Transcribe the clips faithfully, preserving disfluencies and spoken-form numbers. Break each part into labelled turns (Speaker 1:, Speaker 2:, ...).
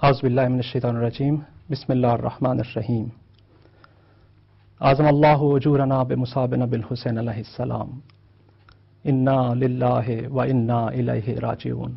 Speaker 1: اعوذ باللہ من الشیطان الرجیم بسم اللہ الرحمن الرحیم اعظم اللہ اجورنا بمصاب نبی الحسین علیہ السلام انا للہ و انا الیہ راجعون۔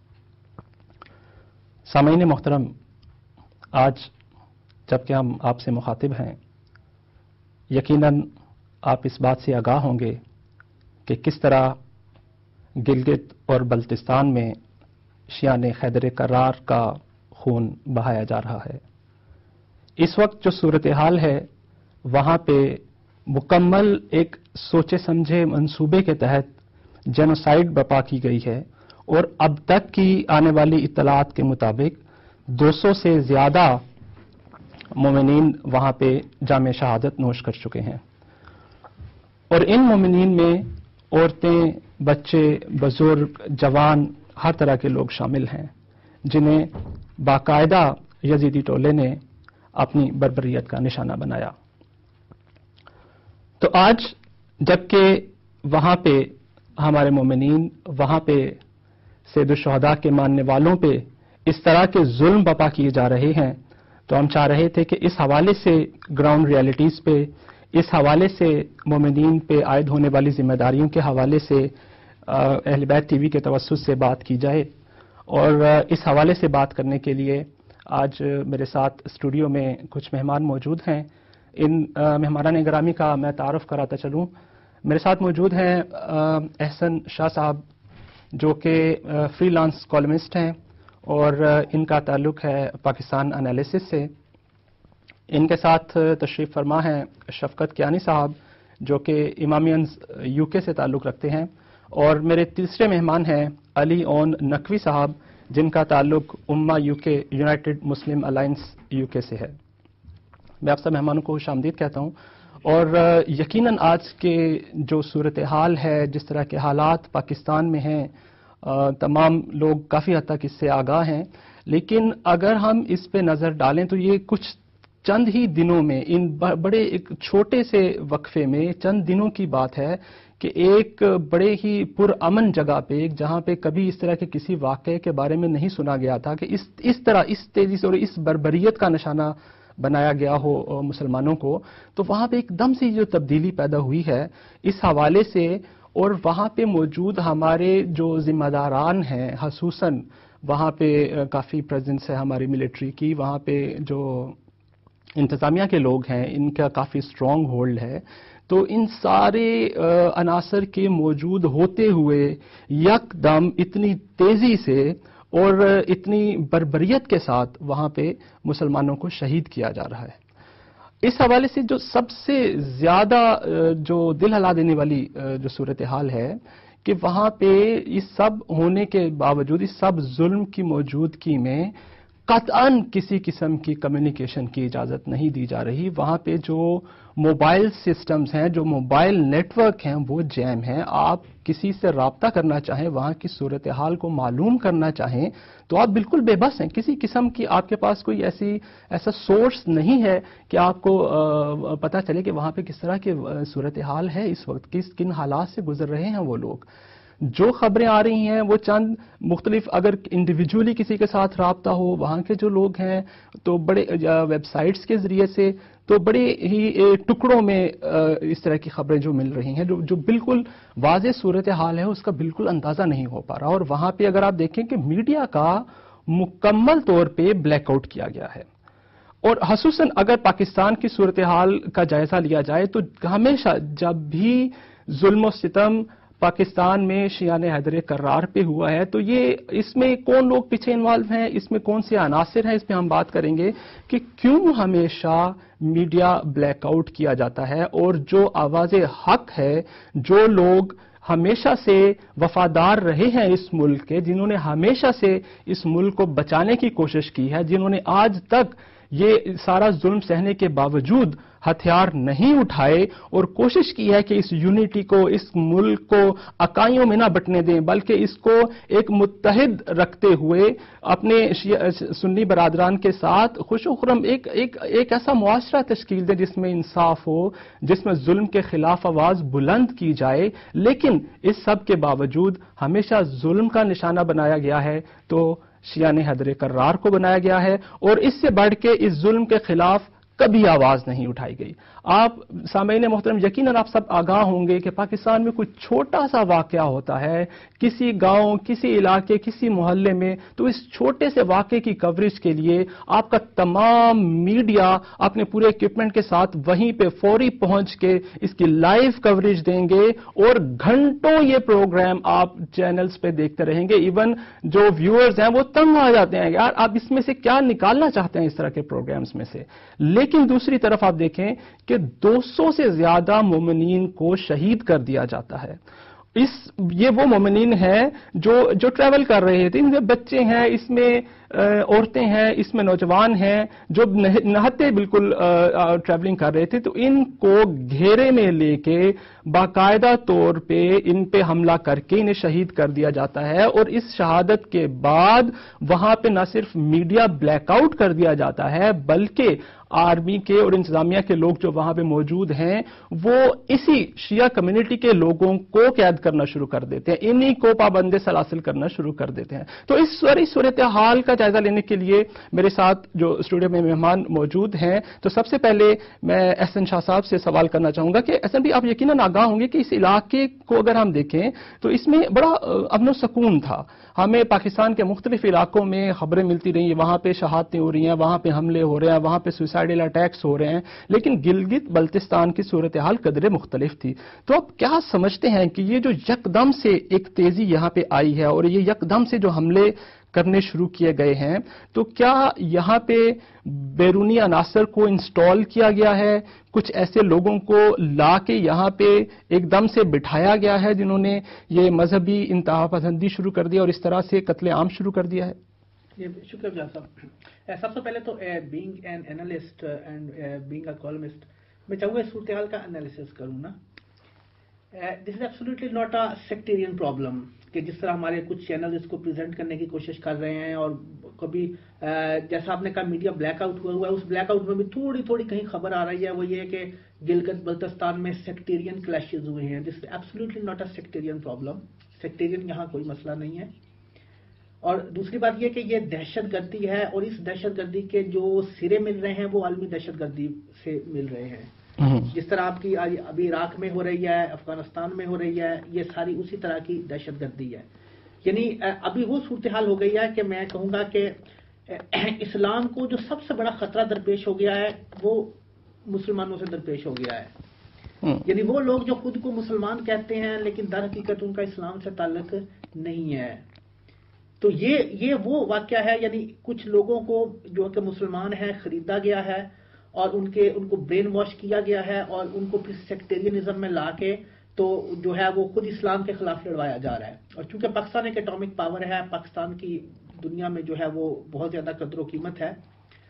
Speaker 1: سامعین محترم، آج جبکہ ہم آپ سے مخاطب ہیں، یقیناً آپ اس بات سے آگاہ ہوں گے کہ کس طرح گلگت اور بلتستان میں شیعان حیدر کرار کا خون بہایا جا رہا ہے۔ اس وقت جو صورتحال ہے وہاں پہ مکمل ایک سوچے سمجھے منصوبے کے تحت جینوسائیڈ برپا کی گئی ہے، اور اب تک کی آنے والی اطلاعات کے مطابق دو سو سے زیادہ مومنین وہاں پہ جام شہادت نوش کر چکے ہیں، اور ان مومنین میں عورتیں، بچے، بزرگ، جوان، ہر طرح کے لوگ شامل ہیں جنہیں باقاعدہ یزیدی ٹولے نے اپنی بربریت کا نشانہ بنایا۔ تو آج جبکہ وہاں پہ ہمارے مومنین، وہاں پہ سید الشہداء کے ماننے والوں پہ اس طرح کے ظلم بپا کیے جا رہے ہیں، تو ہم چاہ رہے تھے کہ اس حوالے سے گراؤنڈ ریالٹیز پہ، اس حوالے سے مومنین پہ عائد ہونے والی ذمہ داریوں کے حوالے سے اہل بیت ٹی وی کے توسط سے بات کی جائے۔ اور اس حوالے سے بات کرنے کے لیے آج میرے ساتھ اسٹوڈیو میں کچھ مہمان موجود ہیں۔ ان مہمانان گرامی کا میں تعارف کراتا چلوں۔ میرے ساتھ موجود ہیں احسن شاہ صاحب، جو کہ فری لانس کالمسٹ ہیں، اور ان کا تعلق ہے پاکستان انالیسس سے۔ ان کے ساتھ تشریف فرما ہیں شفقت کیانی صاحب، جو کہ امامیانز یو کے سے تعلق رکھتے ہیں، اور میرے تیسرے مہمان ہیں علی اون نقوی صاحب، جن کا تعلق امہ یو کے یونائٹڈ مسلم الائنس یو کے سے ہے۔ میں آپ سب مہمانوں کو خوش آمدید کہتا ہوں، اور یقیناً آج کے جو صورتحال ہے، جس طرح کے حالات پاکستان میں ہیں، تمام لوگ کافی حد تک اس سے آگاہ ہیں، لیکن اگر ہم اس پہ نظر ڈالیں تو یہ کچھ چند ہی دنوں میں، ان بڑے ایک چھوٹے سے وقفے میں چند دنوں کی بات ہے کہ ایک بڑے ہی پرامن جگہ پہ، جہاں پہ کبھی اس طرح کے کسی واقعے کے بارے میں نہیں سنا گیا تھا کہ اس اس طرح اس تیزی سے اور اس بربریت کا نشانہ بنایا گیا ہو مسلمانوں کو، تو وہاں پہ ایک دم سے جو تبدیلی پیدا ہوئی ہے اس حوالے سے، اور وہاں پہ موجود ہمارے جو ذمہ داران ہیں، خصوصاً وہاں پہ کافی پریزنس ہے ہماری ملٹری کی، وہاں پہ جو انتظامیہ کے لوگ ہیں ان کا کافی اسٹرانگ ہولڈ ہے، تو ان سارے عناصر کے موجود ہوتے ہوئے یک دم اتنی تیزی سے اور اتنی بربریت کے ساتھ وہاں پہ مسلمانوں کو شہید کیا جا رہا ہے۔ اس حوالے سے جو سب سے زیادہ جو دل ہلا دینے والی جو صورتحال ہے کہ وہاں پہ اس سب ہونے کے باوجود، اس سب ظلم کی موجودگی میں قطعاً کسی قسم کی کمیونیکیشن کی اجازت نہیں دی جا رہی۔ وہاں پہ جو موبائل سسٹمز ہیں، جو موبائل نیٹ ورک ہیں، وہ جیم ہیں۔ آپ کسی سے رابطہ کرنا چاہیں، وہاں کی صورتحال کو معلوم کرنا چاہیں تو آپ بالکل بے بس ہیں۔ کسی قسم کی آپ کے پاس کوئی ایسی ایسا سورس نہیں ہے کہ آپ کو پتہ چلے کہ وہاں پہ کس طرح کی صورتحال ہے اس وقت، کس کن حالات سے گزر رہے ہیں وہ لوگ۔ جو خبریں آ رہی ہیں وہ چند مختلف، اگر انڈیویجولی کسی کے ساتھ رابطہ ہو، وہاں کے جو لوگ ہیں تو بڑے ویب سائٹس کے ذریعے سے، تو بڑے ہی ٹکڑوں میں اس طرح کی خبریں جو مل رہی ہیں، جو جو بالکل واضح صورتحال ہے اس کا بالکل اندازہ نہیں ہو پا رہا۔ اور وہاں پہ اگر آپ دیکھیں کہ میڈیا کا مکمل طور پہ بلیک آؤٹ کیا گیا ہے، اور خصوصاً اگر پاکستان کی صورتحال کا جائزہ لیا جائے تو ہمیشہ جب بھی ظلم و ستم پاکستان میں شیعان حیدر کرار پہ ہوا ہے تو یہ اس میں کون لوگ پیچھے انوالو ہیں، اس میں کون سے عناصر ہیں، اس پہ ہم بات کریں گے کہ کیوں ہمیشہ میڈیا بلیک آؤٹ کیا جاتا ہے، اور جو آواز حق ہے، جو لوگ ہمیشہ سے وفادار رہے ہیں اس ملک کے، جنہوں نے ہمیشہ سے اس ملک کو بچانے کی کوشش کی ہے، جنہوں نے آج تک یہ سارا ظلم سہنے کے باوجود ہتھیار نہیں اٹھائے اور کوشش کی ہے کہ اس یونٹی کو، اس ملک کو اکائیوں میں نہ بٹنے دیں، بلکہ اس کو ایک متحد رکھتے ہوئے اپنے سنی برادران کے ساتھ خوش و خرم ایک ایک ایک ایسا معاشرہ تشکیل دیں جس میں انصاف ہو، جس میں ظلم کے خلاف آواز بلند کی جائے۔ لیکن اس سب کے باوجود ہمیشہ ظلم کا نشانہ بنایا گیا ہے۔ تو شیعہ حیدر کرار کو بنایا گیا ہے، اور اس سے بڑھ کے اس ظلم کے خلاف کبھی آواز نہیں اٹھائی گئی. آپ سامعین محترم یقیناً آپ سب آگاہ ہوں گے کہ پاکستان میں کوئی چھوٹا سا واقعہ ہوتا ہے کسی گاؤں، کسی علاقے، کسی محلے میں، تو اس چھوٹے سے واقعے کی کوریج کے لیے آپ کا تمام میڈیا اپنے پورے اکوپمنٹ کے ساتھ وہیں پہ فوری پہنچ کے اس کی لائیو کوریج دیں گے، اور گھنٹوں یہ پروگرام آپ چینلز پہ دیکھتے رہیں گے. ایون جو ویورز ہیں وہ تنگ آ جاتے ہیں، یار آپ اس میں سے کیا نکالنا چاہتے ہیں اس طرح کے پروگرامز میں سے. لیکن دوسری طرف آپ دیکھیں کہ دو سو سے زیادہ مومنین کو شہید کر دیا جاتا ہے. اس یہ وہ مومنین ہیں جو جو ٹریول کر رہے تھے، ان میں بچے ہیں، اس میں عورتیں ہیں، اس میں نوجوان ہیں جو نہتے بالکل ٹریولنگ کر رہے تھے، تو ان کو گھیرے میں لے کے باقاعدہ طور پہ ان پہ حملہ کر کے انہیں شہید کر دیا جاتا ہے. اور اس شہادت کے بعد وہاں پہ نہ صرف میڈیا بلیک آؤٹ کر دیا جاتا ہے، بلکہ آرمی کے اور انتظامیہ کے لوگ جو وہاں پہ موجود ہیں وہ اسی شیعہ کمیونٹی کے لوگوں کو قید کرنا شروع کر دیتے ہیں، انہی کو پابند سلاسل کرنا شروع کر دیتے ہیں. تو اس ساری صورتحال کا جائزہ لینے کے لیے میرے ساتھ جو اسٹوڈیو میں مہمان موجود ہیں، تو سب سے پہلے میں احسن شاہ صاحب سے سوال کرنا چاہوں گا کہ احسن بھی آپ یقیناً آگاہ ہوں گے کہ اس علاقے کو اگر ہم دیکھیں تو اس میں بڑا امن و سکون تھا. ہمیں پاکستان کے مختلف علاقوں میں خبریں ملتی رہی، وہاں پہ شہادتیں ہو رہی ہیں، وہاں پہ حملے ہو رہے ہیں، وہاں پہ سوسائڈل اٹیکس ہو رہے ہیں، لیکن گلگت بلتستان کی صورتحال قدرے مختلف تھی. تو آپ کیا سمجھتے ہیں کہ یہ جو یکدم سے ایک تیزی یہاں پہ آئی ہے اور یہ یکدم سے جو حملے کرنے شروع کیے گئے ہیں، تو کیا یہاں پہ بیرونی عناصر کو انسٹال کیا گیا ہے، کچھ ایسے لوگوں کو لا کے یہاں پہ ایک دم سے بٹھایا گیا ہے جنہوں نے یہ مذہبی انتہا پسندی شروع کر دیا اور اس طرح سے قتل عام شروع کر دیا ہے؟
Speaker 2: شکریہ جان صاحب. سب سے پہلے تو being an analyst and being a columnist میں چاہوں گا اس صورتحال کا انالیسس کروں نا. This is absolutely not a sectarian problem کہ جس طرح ہمارے کچھ چینل اس کو پریزنٹ کرنے کی کوشش کر رہے ہیں، اور کبھی جیسا آپ نے کہا میڈیا بلیک آؤٹ ہوا ہوا ہے، اس بلیک آؤٹ میں بھی تھوڑی تھوڑی کہیں خبر آ رہی ہے، وہ یہ کہ گلگت بلتستان میں سیکٹیرین کلیشز ہوئے ہیں. This is absolutely not a sectarian problem. Sectarian یہاں کوئی مسئلہ نہیں ہے. اور دوسری بات یہ کہ یہ دہشت گردی ہے، اور اس دہشت گردی کے جو سرے مل رہے ہیں وہ عالمی دہشت گردی سے مل رہے ہیں. جس طرح آپ کی ابھی عراق میں ہو رہی ہے، افغانستان میں ہو رہی ہے، یہ ساری اسی طرح کی دہشت گردی ہے. یعنی ابھی وہ صورتحال ہو گئی ہے کہ میں کہوں گا کہ اسلام کو جو سب سے بڑا خطرہ درپیش ہو گیا ہے وہ مسلمانوں سے درپیش ہو گیا ہے. یعنی وہ لوگ جو خود کو مسلمان کہتے ہیں لیکن در حقیقت ان کا اسلام سے تعلق نہیں ہے. تو یہ یہ وہ واقعہ ہے، یعنی کچھ لوگوں کو جو کہ مسلمان ہیں خریدا گیا ہے اور ان کے ان کو برین واش کیا گیا ہے، اور ان کو پھر سیکٹیرینزم میں لا کے تو جو ہے وہ خود اسلام کے خلاف لڑوایا جا رہا ہے. اور چونکہ پاکستان ایک ایٹامک پاور ہے، پاکستان کی دنیا میں جو ہے وہ بہت زیادہ قدر و قیمت ہے،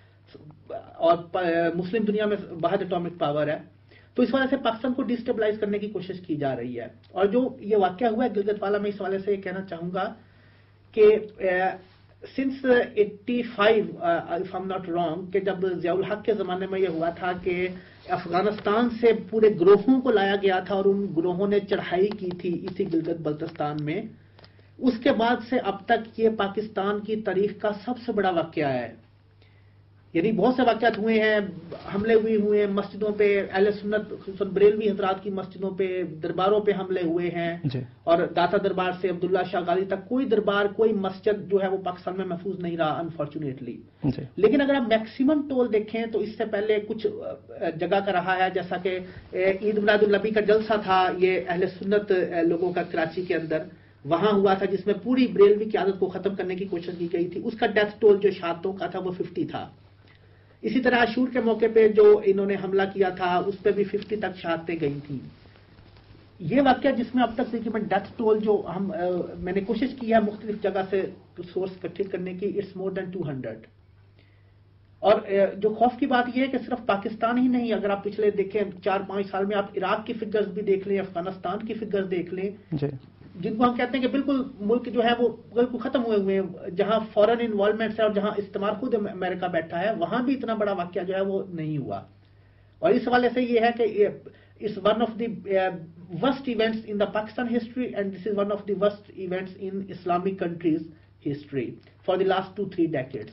Speaker 2: اور مسلم دنیا میں بہت ایٹامک پاور ہے، تو اس وجہ سے پاکستان کو ڈیسٹیبلائز کرنے کی کوشش کی جا رہی ہے. اور جو یہ واقعہ ہوا ہے گلگت والا، میں اس حوالے سے یہ کہنا چاہوں گا کہ since eighty five if I am not wrong, کہ جب ضیاء الحق کے زمانے میں یہ ہوا تھا کہ افغانستان سے پورے گروہوں کو لایا گیا تھا اور ان گروہوں نے چڑھائی کی تھی اسی گلگت بلتستان میں، اس کے بعد سے اب تک یہ پاکستان کی تاریخ کا سب سے بڑا واقعہ ہے. یعنی بہت سے واقعات ہوئے ہیں، حملے ہوئے ہوئے ہیں مسجدوں پہ، اہل سنت خصوصاً بریلوی حضرات کی مسجدوں پہ، درباروں پہ حملے ہوئے ہیں جی. اور داتا دربار سے عبداللہ شاہ غازی تک کوئی دربار کوئی مسجد جو ہے وہ پاکستان میں محفوظ نہیں رہا انفارچونیٹلی جی. لیکن اگر آپ میکسیمم ٹول دیکھیں تو اس سے پہلے کچھ جگہ کا رہا ہے، جیسا کہ عید میلاد النبی کا جلسہ تھا یہ اہل سنت لوگوں کا کراچی کے اندر، وہاں ہوا تھا جس میں پوری بریلوی کی عادت کو ختم کرنے کی کوشش کی گئی تھی. اس کا ڈیتھ ٹول جو شہادتوں کا تھا وہ ففٹی تھا. اسی طرح عاشور کے موقع پہ جو انہوں نے حملہ کیا تھا اس پہ بھی ففٹی تک شہادتیں گئی تھیں. یہ واقعہ جس میں اب تک تقریباً ڈیتھ ٹول جو ہم میں نے کوشش کی ہے مختلف جگہ سے سورس اکٹھے کرنے کی، it's more than two hundred. اور جو خوف کی بات یہ ہے کہ صرف پاکستان ہی نہیں، اگر آپ پچھلے دیکھیں چار پانچ سال میں آپ عراق کی فگرز بھی دیکھ لیں، افغانستان کی فگرز دیکھ لیں جی. جن کو ہم کہتے ہیں کہ بالکل ملک جو ہے وہ بالکل ختم ہوئے ہوئے ہیں، جہاں فورن انوالومنٹ ہے اور جہاں استعمار خود امریکہ بیٹھا ہے، وہاں بھی اتنا بڑا واقعہ جو ہے وہ نہیں ہوا. اور اس حوالے سے یہ ہے کہ اس one of the worst events in the Pakistan history and this is one of the worst events in Islamic countries history for the last two three decades.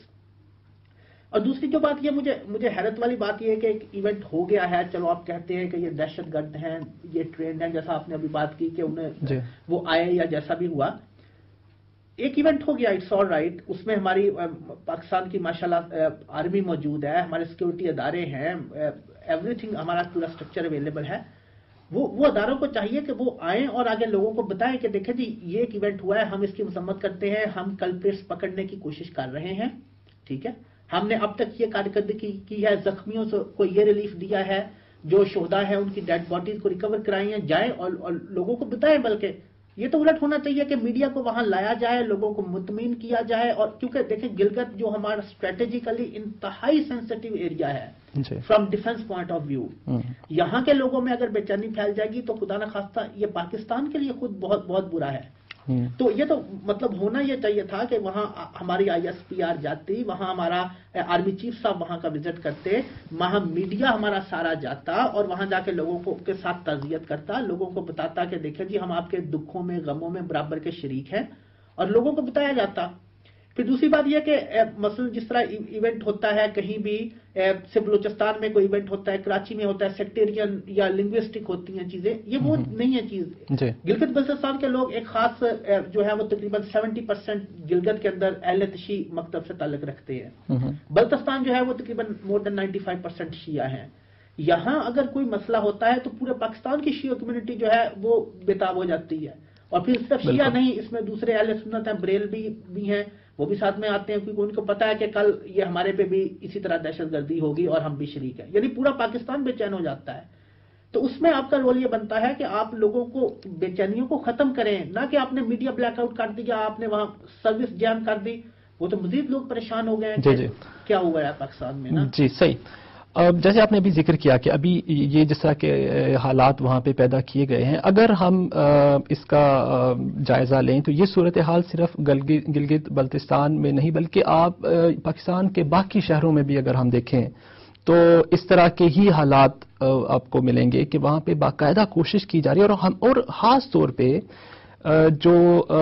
Speaker 2: اور دوسری جو بات یہ مجھے مجھے حیرت والی بات یہ ہے کہ ایک ایونٹ ہو گیا ہے، چلو آپ کہتے ہیں کہ یہ دہشت گرد ہیں، یہ ٹرینڈ ہیں، جیسا آپ نے ابھی بات کی کہ انہیں وہ آئے یا جیسا بھی ہوا، ایک ایونٹ ہو گیا، اٹس آل رائٹ. اس میں ہماری پاکستان کی ماشاءاللہ آرمی موجود ہے، ہمارے سیکورٹی ادارے ہیں، ایوری تھنگ ہمارا پورا اسٹرکچر اویلیبل ہے. وہ وہ اداروں کو چاہیے کہ وہ آئیں اور آگے لوگوں کو بتائیں کہ دیکھیں جی یہ ایک ایونٹ ہوا ہے، ہم اس کی مذمت کرتے ہیں، ہم کلپریٹس پکڑنے کی کوشش کر رہے ہیں، ٹھیک ہے، ہم نے اب تک یہ کارکردگی کی ہے، زخمیوں کو یہ ریلیف دیا ہے، جو شہداء ہیں ان کی ڈیڈ باڈیز کو ریکور کرائی ہیں، جائیں اور, اور لوگوں کو بتائیں. بلکہ یہ تو الٹ ہونا چاہیے کہ میڈیا کو وہاں لایا جائے، لوگوں کو مطمئن کیا جائے. اور کیونکہ دیکھیں گلگت جو ہمارا اسٹریٹجیکلی انتہائی سینسٹیو ایریا ہے from defence point of view, یہاں کے لوگوں میں اگر بے چینی پھیل جائے گی تو خدا نخواستہ یہ پاکستان کے لیے خود بہت بہت برا ہے. تو یہ تو مطلب ہونا یہ چاہیے تھا کہ وہاں ہماری آئی ایس پی آر جاتی، وہاں ہمارا آرمی چیف صاحب وہاں کا وزٹ کرتے، وہاں میڈیا ہمارا سارا جاتا اور وہاں جا کے لوگوں کو کے ساتھ تعزیت کرتا، لوگوں کو بتاتا کہ دیکھیں جی ہم آپ کے دکھوں میں غموں میں برابر کے شریک ہیں، اور لوگوں کو بتایا جاتا. پھر دوسری بات یہ کہ مثلا جس طرح ایونٹ ہوتا ہے کہیں بھی، سے بلوچستان میں کوئی ایونٹ ہوتا ہے، کراچی میں ہوتا ہے، سیکٹیرین یا لنگوسٹک ہوتی ہیں چیزیں، یہ وہ نہیں ہے چیز. گلگت بلتستان کے لوگ ایک خاص جو ہے وہ تقریباً سیونٹی پرسینٹ گلگت کے اندر اہل تشیع مکتب سے تعلق رکھتے ہیں. بلتستان جو ہے وہ تقریباً more than ninety five percent شیعہ ہیں. یہاں اگر کوئی مسئلہ ہوتا ہے تو پورے پاکستان کی شیعہ کمیونٹی جو ہے وہ بےتاب ہو جاتی ہے. اور پھر صرف شیعہ نہیں، اس میں دوسرے اہل سنت ہیں، بریل بھی بھی ہیں، وہ بھی ساتھ میں آتے ہیں، کیونکہ ان کو پتا ہے کہ کل یہ ہمارے پہ بھی اسی طرح دہشت گردی ہوگی اور ہم بھی شریک ہیں. یعنی پورا پاکستان بے چین ہو جاتا ہے. تو اس میں آپ کا رول یہ بنتا ہے کہ آپ لوگوں کو بے چینیوں کو ختم کریں، نہ کہ آپ نے میڈیا بلیک آؤٹ کر دیا، آپ نے وہاں سروس جام کر دی، وہ تو مزید لوگ پریشان ہو گئے ہیں کہ کیا ہوا ہے پاکستان میں نا.
Speaker 1: جی صحیح. جیسے آپ نے ابھی ذکر کیا کہ ابھی یہ جس طرح کے حالات وہاں پہ پیدا کیے گئے ہیں، اگر ہم اس کا جائزہ لیں تو یہ صورتحال صرف گلگت بلتستان میں نہیں بلکہ آپ پاکستان کے باقی شہروں میں بھی اگر ہم دیکھیں تو اس طرح کے ہی حالات آپ کو ملیں گے کہ وہاں پہ باقاعدہ کوشش کی جا رہی ہے. اور ہم اور خاص طور پہ جو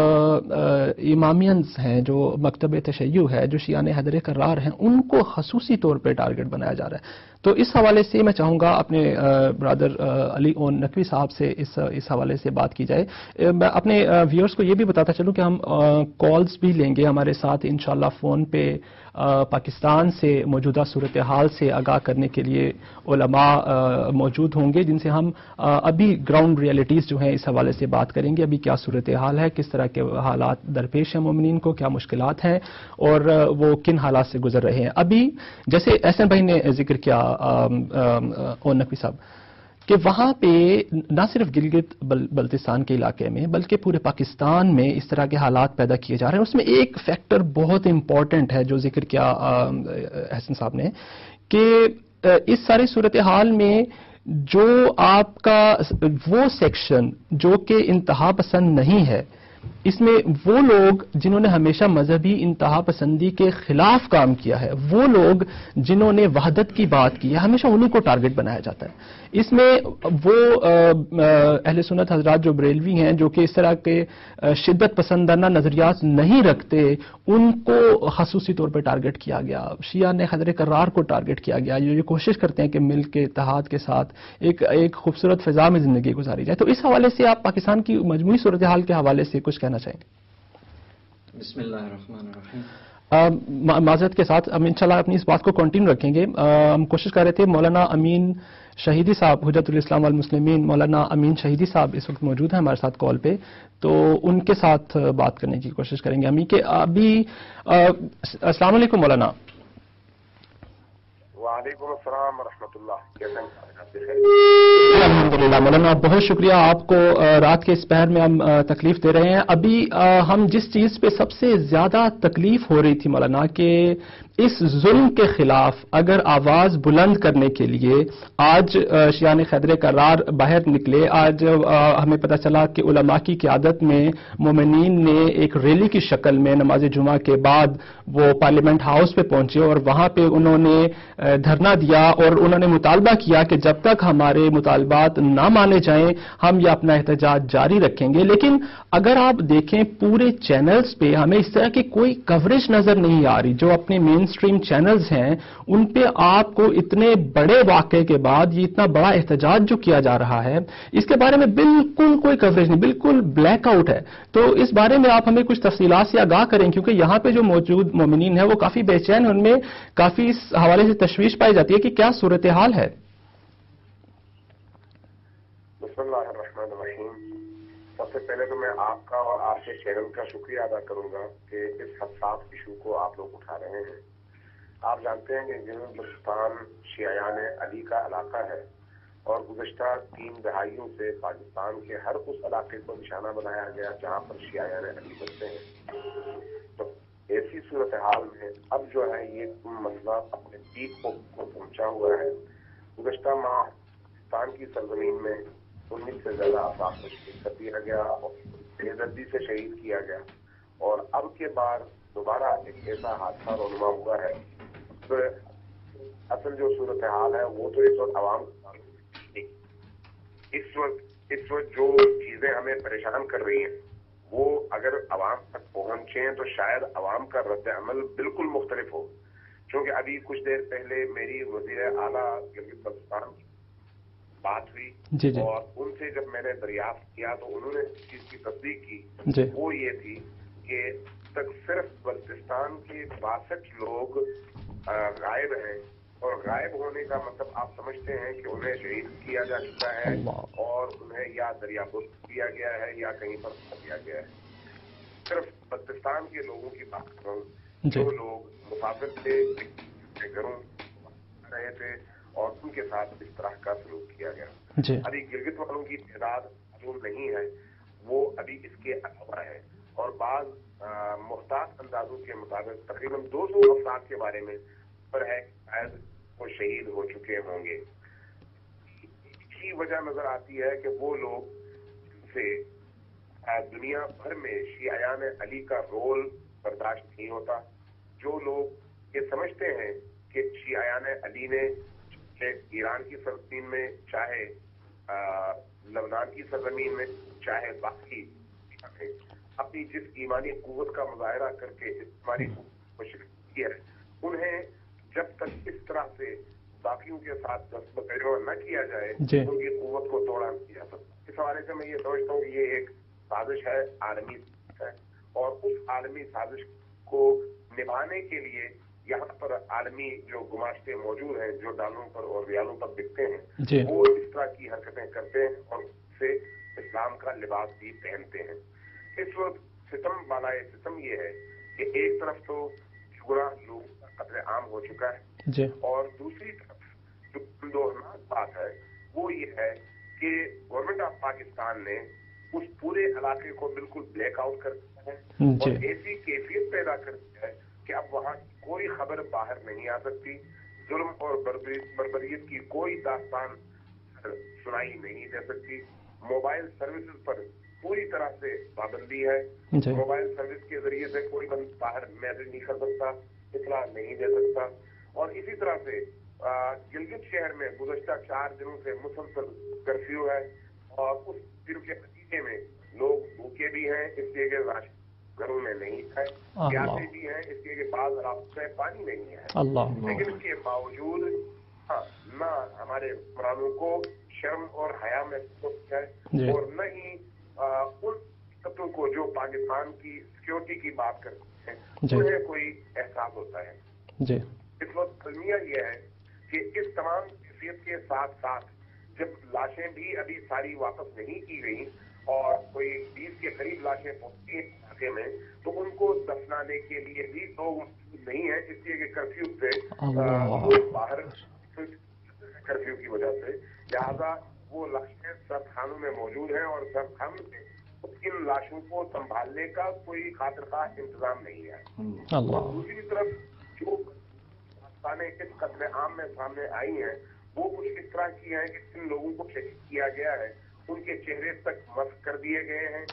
Speaker 1: امامینز ہیں، جو مکتب تشیع ہے، جو شیعان حیدر کرار ہیں، ان کو خصوصی طور پہ ٹارگٹ بنایا جا رہا ہے. تو اس حوالے سے میں چاہوں گا اپنے برادر علی اون نقوی صاحب سے اس اس حوالے سے بات کی جائے. میں اپنے ویورز کو یہ بھی بتاتا چلوں کہ ہم کالز بھی لیں گے ہمارے ساتھ انشاءاللہ فون پہ. پاکستان سے موجودہ صورتحال سے آگاہ کرنے کے لیے علماء موجود ہوں گے، جن سے ہم ابھی گراؤنڈ ریئلٹیز جو ہیں اس حوالے سے بات کریں گے. ابھی کیا صورتحال ہے، کس طرح کے حالات درپیش ہیں مومنین کو، کیا مشکلات ہیں اور وہ کن حالات سے گزر رہے ہیں. ابھی جیسے احسن بھائی نے ذکر کیا اون نقوی صاحب کہ وہاں پہ نہ صرف گلگت بلتستان کے علاقے میں بلکہ پورے پاکستان میں اس طرح کے حالات پیدا کیے جا رہے ہیں. اس میں ایک فیکٹر بہت امپورٹنٹ ہے جو ذکر کیا احسن صاحب نے کہ اس ساری صورتحال میں جو آپ کا وہ سیکشن جو کہ انتہا پسند نہیں ہے، اس میں وہ لوگ جنہوں نے ہمیشہ مذہبی انتہا پسندی کے خلاف کام کیا ہے، وہ لوگ جنہوں نے وحدت کی بات کی ہے، ہمیشہ انہیں کو ٹارگٹ بنایا جاتا ہے. اس میں وہ اہل سنت حضرات جو بریلوی ہیں، جو کہ اس طرح کے شدت پسندانہ نظریات نہیں رکھتے، ان کو خصوصی طور پہ ٹارگٹ کیا گیا. شیعہ نے حیدر کرار کو ٹارگٹ کیا گیا، جو یہ کوشش کرتے ہیں کہ مل کے اتحاد کے ساتھ ایک ایک خوبصورت فضا میں زندگی گزاری جائے. تو اس حوالے سے آپ پاکستان کی مجموعی صورتحال کے حوالے سے کچھ کہنا چاہیں گے؟
Speaker 3: بسم اللہ الرحمن الرحیم.
Speaker 1: معذرت کے ساتھ ہم انشاءاللہ اپنی اس بات کو کنٹینیو رکھیں گے. ہم کوشش کر رہے تھے مولانا امین شہیدی صاحب حجت الاسلام والمسلمین، مولانا امین شہیدی صاحب اس وقت موجود ہیں ہمارے ساتھ کال پہ، تو ان کے ساتھ بات کرنے کی کوشش کریں گے. امین کہ ابھی السلام علیکم مولانا.
Speaker 4: وعلیکم السلام ورحمۃ اللہ.
Speaker 1: الحمدللہ مولانا، بہت شکریہ آپ کو. رات کے اس پہر میں ہم تکلیف دے رہے ہیں. ابھی ہم جس چیز پہ سب سے زیادہ تکلیف ہو رہی تھی مولانا کہ اس ظلم کے خلاف اگر آواز بلند کرنے کے لیے آج شیعان خیبر کرار باہر نکلے. آج ہمیں پتہ چلا کہ علماء کی قیادت میں مومنین نے ایک ریلی کی شکل میں نماز جمعہ کے بعد وہ پارلیمنٹ ہاؤس پہ پہنچے اور وہاں پہ انہوں نے دھرنا دیا اور انہوں نے مطالبہ کیا کہ جب تک ہمارے مطالبات نہ مانے جائیں ہم یہ اپنا احتجاج جاری رکھیں گے. لیکن اگر آپ دیکھیں پورے چینلز پہ ہمیں اس طرح کی کوئی کوریج نظر نہیں آ رہی. جو اپنے مین سٹریم چینلز ہیں ان پہ آپ کو اتنے بڑے واقعے کے بعد یہ اتنا بڑا احتجاج جو کیا جا رہا ہے اس کے بارے میں بالکل کوئی کوریج نہیں, بالکل بلیک آؤٹ ہے. تو اس بارے میں آپ ہمیں کچھ تفصیلات سے آگاہ کریں کیونکہ یہاں پہ جو موجود مومنین ہیں وہ کافی بے چین ہیں, ان میں کافی اس حوالے سے تشویش پائی جاتی ہے کہ کیا صورتحال ہے.
Speaker 4: بسم اللہ الرحمن الرحیم. سب سے پہلے تو میں آپ کا اور آپ کے چینل کا شکریہ ادا کروں گا کہ اس حساس ایشو کو آپ لوگ اٹھا رہے ہیں. آپ جانتے ہیں کہ جنوب بلوچستان شیعان علی کا علاقہ ہے اور گزشتہ تین دہائیوں سے پاکستان کے ہر اس علاقے کو نشانہ بنایا گیا جہاں پر شیعان علی بستے ہیں. تو ایسی صورتحال میں اب جو ہے یہ مسئلہ اپنے پیک کو پہنچا ہوا ہے. گزشتہ ماہ پاکستان کی سرزمین میں انیس سے زیادہ افراد کو شہید کر دیا گیا اور بے دردی سے شہید کیا گیا اور اب کے بعد دوبارہ ایک ایسا حادثہ رونما ہوا ہے. تو اصل جو صورتحال ہے وہ تو اس وقت عوام اس وقت اس وقت جو چیزیں ہمیں پریشان کر رہی ہیں وہ اگر عوام تک پہنچیں تو شاید عوام کا رد عمل بالکل مختلف ہو. کیونکہ ابھی کچھ دیر پہلے میری وزیر اعلیٰ گلگت بلتستان بات ہوئی
Speaker 1: جی جی.
Speaker 4: اور ان سے جب میں نے دریافت کیا تو انہوں نے اس چیز کی تصدیق کی
Speaker 1: جی.
Speaker 4: وہ یہ تھی کہ تک صرف بلتستان کے باسٹھ لوگ غائب ہیں اور غائب ہونے کا مطلب آپ سمجھتے ہیں کہ انہیں شہید کیا جا چکا ہے اور انہیں یا دریافت کیا گیا ہے یا کہیں پر کیا گیا ہے. صرف بلتستان کے لوگوں کی بات کروں جو لوگ مسافر تھے گھروں رہے تھے اور ان کے ساتھ اس طرح کا سلوک کیا گیا.
Speaker 1: جی.
Speaker 4: ابھی گلگت والوں کی تعداد معلوم نہیں ہے, وہ ابھی اس کے علاوہ ہے اور بعض محتاط اندازوں کے مطابق تقریباً دو سو افراد کے بارے میں پر ہے شاید وہ شہید ہو چکے ہوں گے. کی وجہ نظر آتی ہے کہ وہ لوگ سے دنیا بھر میں شیعان علی کا رول برداشت نہیں ہوتا. جو لوگ یہ سمجھتے ہیں کہ شیعان علی نے ایران کی سرزمین میں چاہے لبنان کی سرزمین میں چاہے باقی اپنی جس ایمانی قوت کا مظاہرہ کر کے ہماری کوشش کی ہے انہیں جب تک اس طرح سے باقیوں کے ساتھ دست بتیرو نہ کیا جائے ان کی قوت کو توڑا نہیں جا سکتا. اس حوالے سے میں یہ سمجھتا ہوں کہ یہ ایک سازش ہے, عالمی ہے اور اس عالمی سازش کو نبھانے کے لیے یہاں پر عالمی جو گماشتے موجود ہیں جو ڈالروں پر اور ریالوں پر بکتے ہیں جی. وہ اس طرح کی حرکتیں کرتے ہیں اور اس سے اسلام کا لباس بھی پہنتے ہیں. اس وقت ستم بالائے ستم یہ ہے کہ ایک طرف تو چگڑا لوگوں کا قتل عام ہو چکا ہے جی. اور دوسری طرف جو اندوہناک بات ہے وہ یہ ہے کہ گورنمنٹ آف پاکستان نے اس پورے علاقے کو بالکل بلیک آؤٹ کر دیا ہے جی. اور ایسی کیفیت پیدا کر دیا ہے کہ اب وہاں کوئی خبر باہر نہیں آ سکتی. ظلم اور بربریت کی کوئی داستان سنائی نہیں دے سکتی. موبائل سروسز پر پوری طرح سے پابندی ہے جی. موبائل سروس کے ذریعے سے کوئی بند باہر میسج نہیں کر سکتا, اطلاع نہیں دے سکتا. اور اسی طرح سے گلگت شہر میں گزشتہ چار دنوں سے مسلسل کرفیو ہے اور اس دن کے نتیجے میں لوگ بھوکے بھی ہیں اس لیے کہ راشن گھروں میں نہیں ہے, پیاسے بھی ہیں اس لیے کہ بعض علاقوں میں پانی نہیں ہے. لیکن اس کے باوجود ہاں نہ ہمارے حکمرانوں کو شرم اور حیا محسوس ہے جی. اور نہ ہی ان طبقوں کو جو پاکستان کی سیکیورٹی کی بات کرتے ہیں جی. انہیں کوئی احساس ہوتا ہے جی. اس وقت المیہ یہ ہے کہ اس تمام حیثیت کے ساتھ ساتھ جب لاشیں بھی ابھی ساری واپس نہیں کی گئی اور کوئی بیس کے قریب لاشیں پہنچی علاقے میں تو ان کو دفنانے کے لیے بھی لوگ نہیں ہے اس لیے کہ کرفیو سے لوگ باہر کرفیو کی وجہ سے لہذا وہ لاشیں سرد خانوں میں موجود ہیں اور سرد خانوں سے ان لاشوں کو سنبھالنے کا کوئی خاطر خواہ انتظام نہیں ہے. دوسری طرف جو داستانیں اس قتل عام میں سامنے آئی ہیں وہ کچھ اس طرح کی ہیں کہ جن لوگوں کو شہید کیا گیا ہے ان کے چہرے تک مسخ کر دیے گئے ہیں،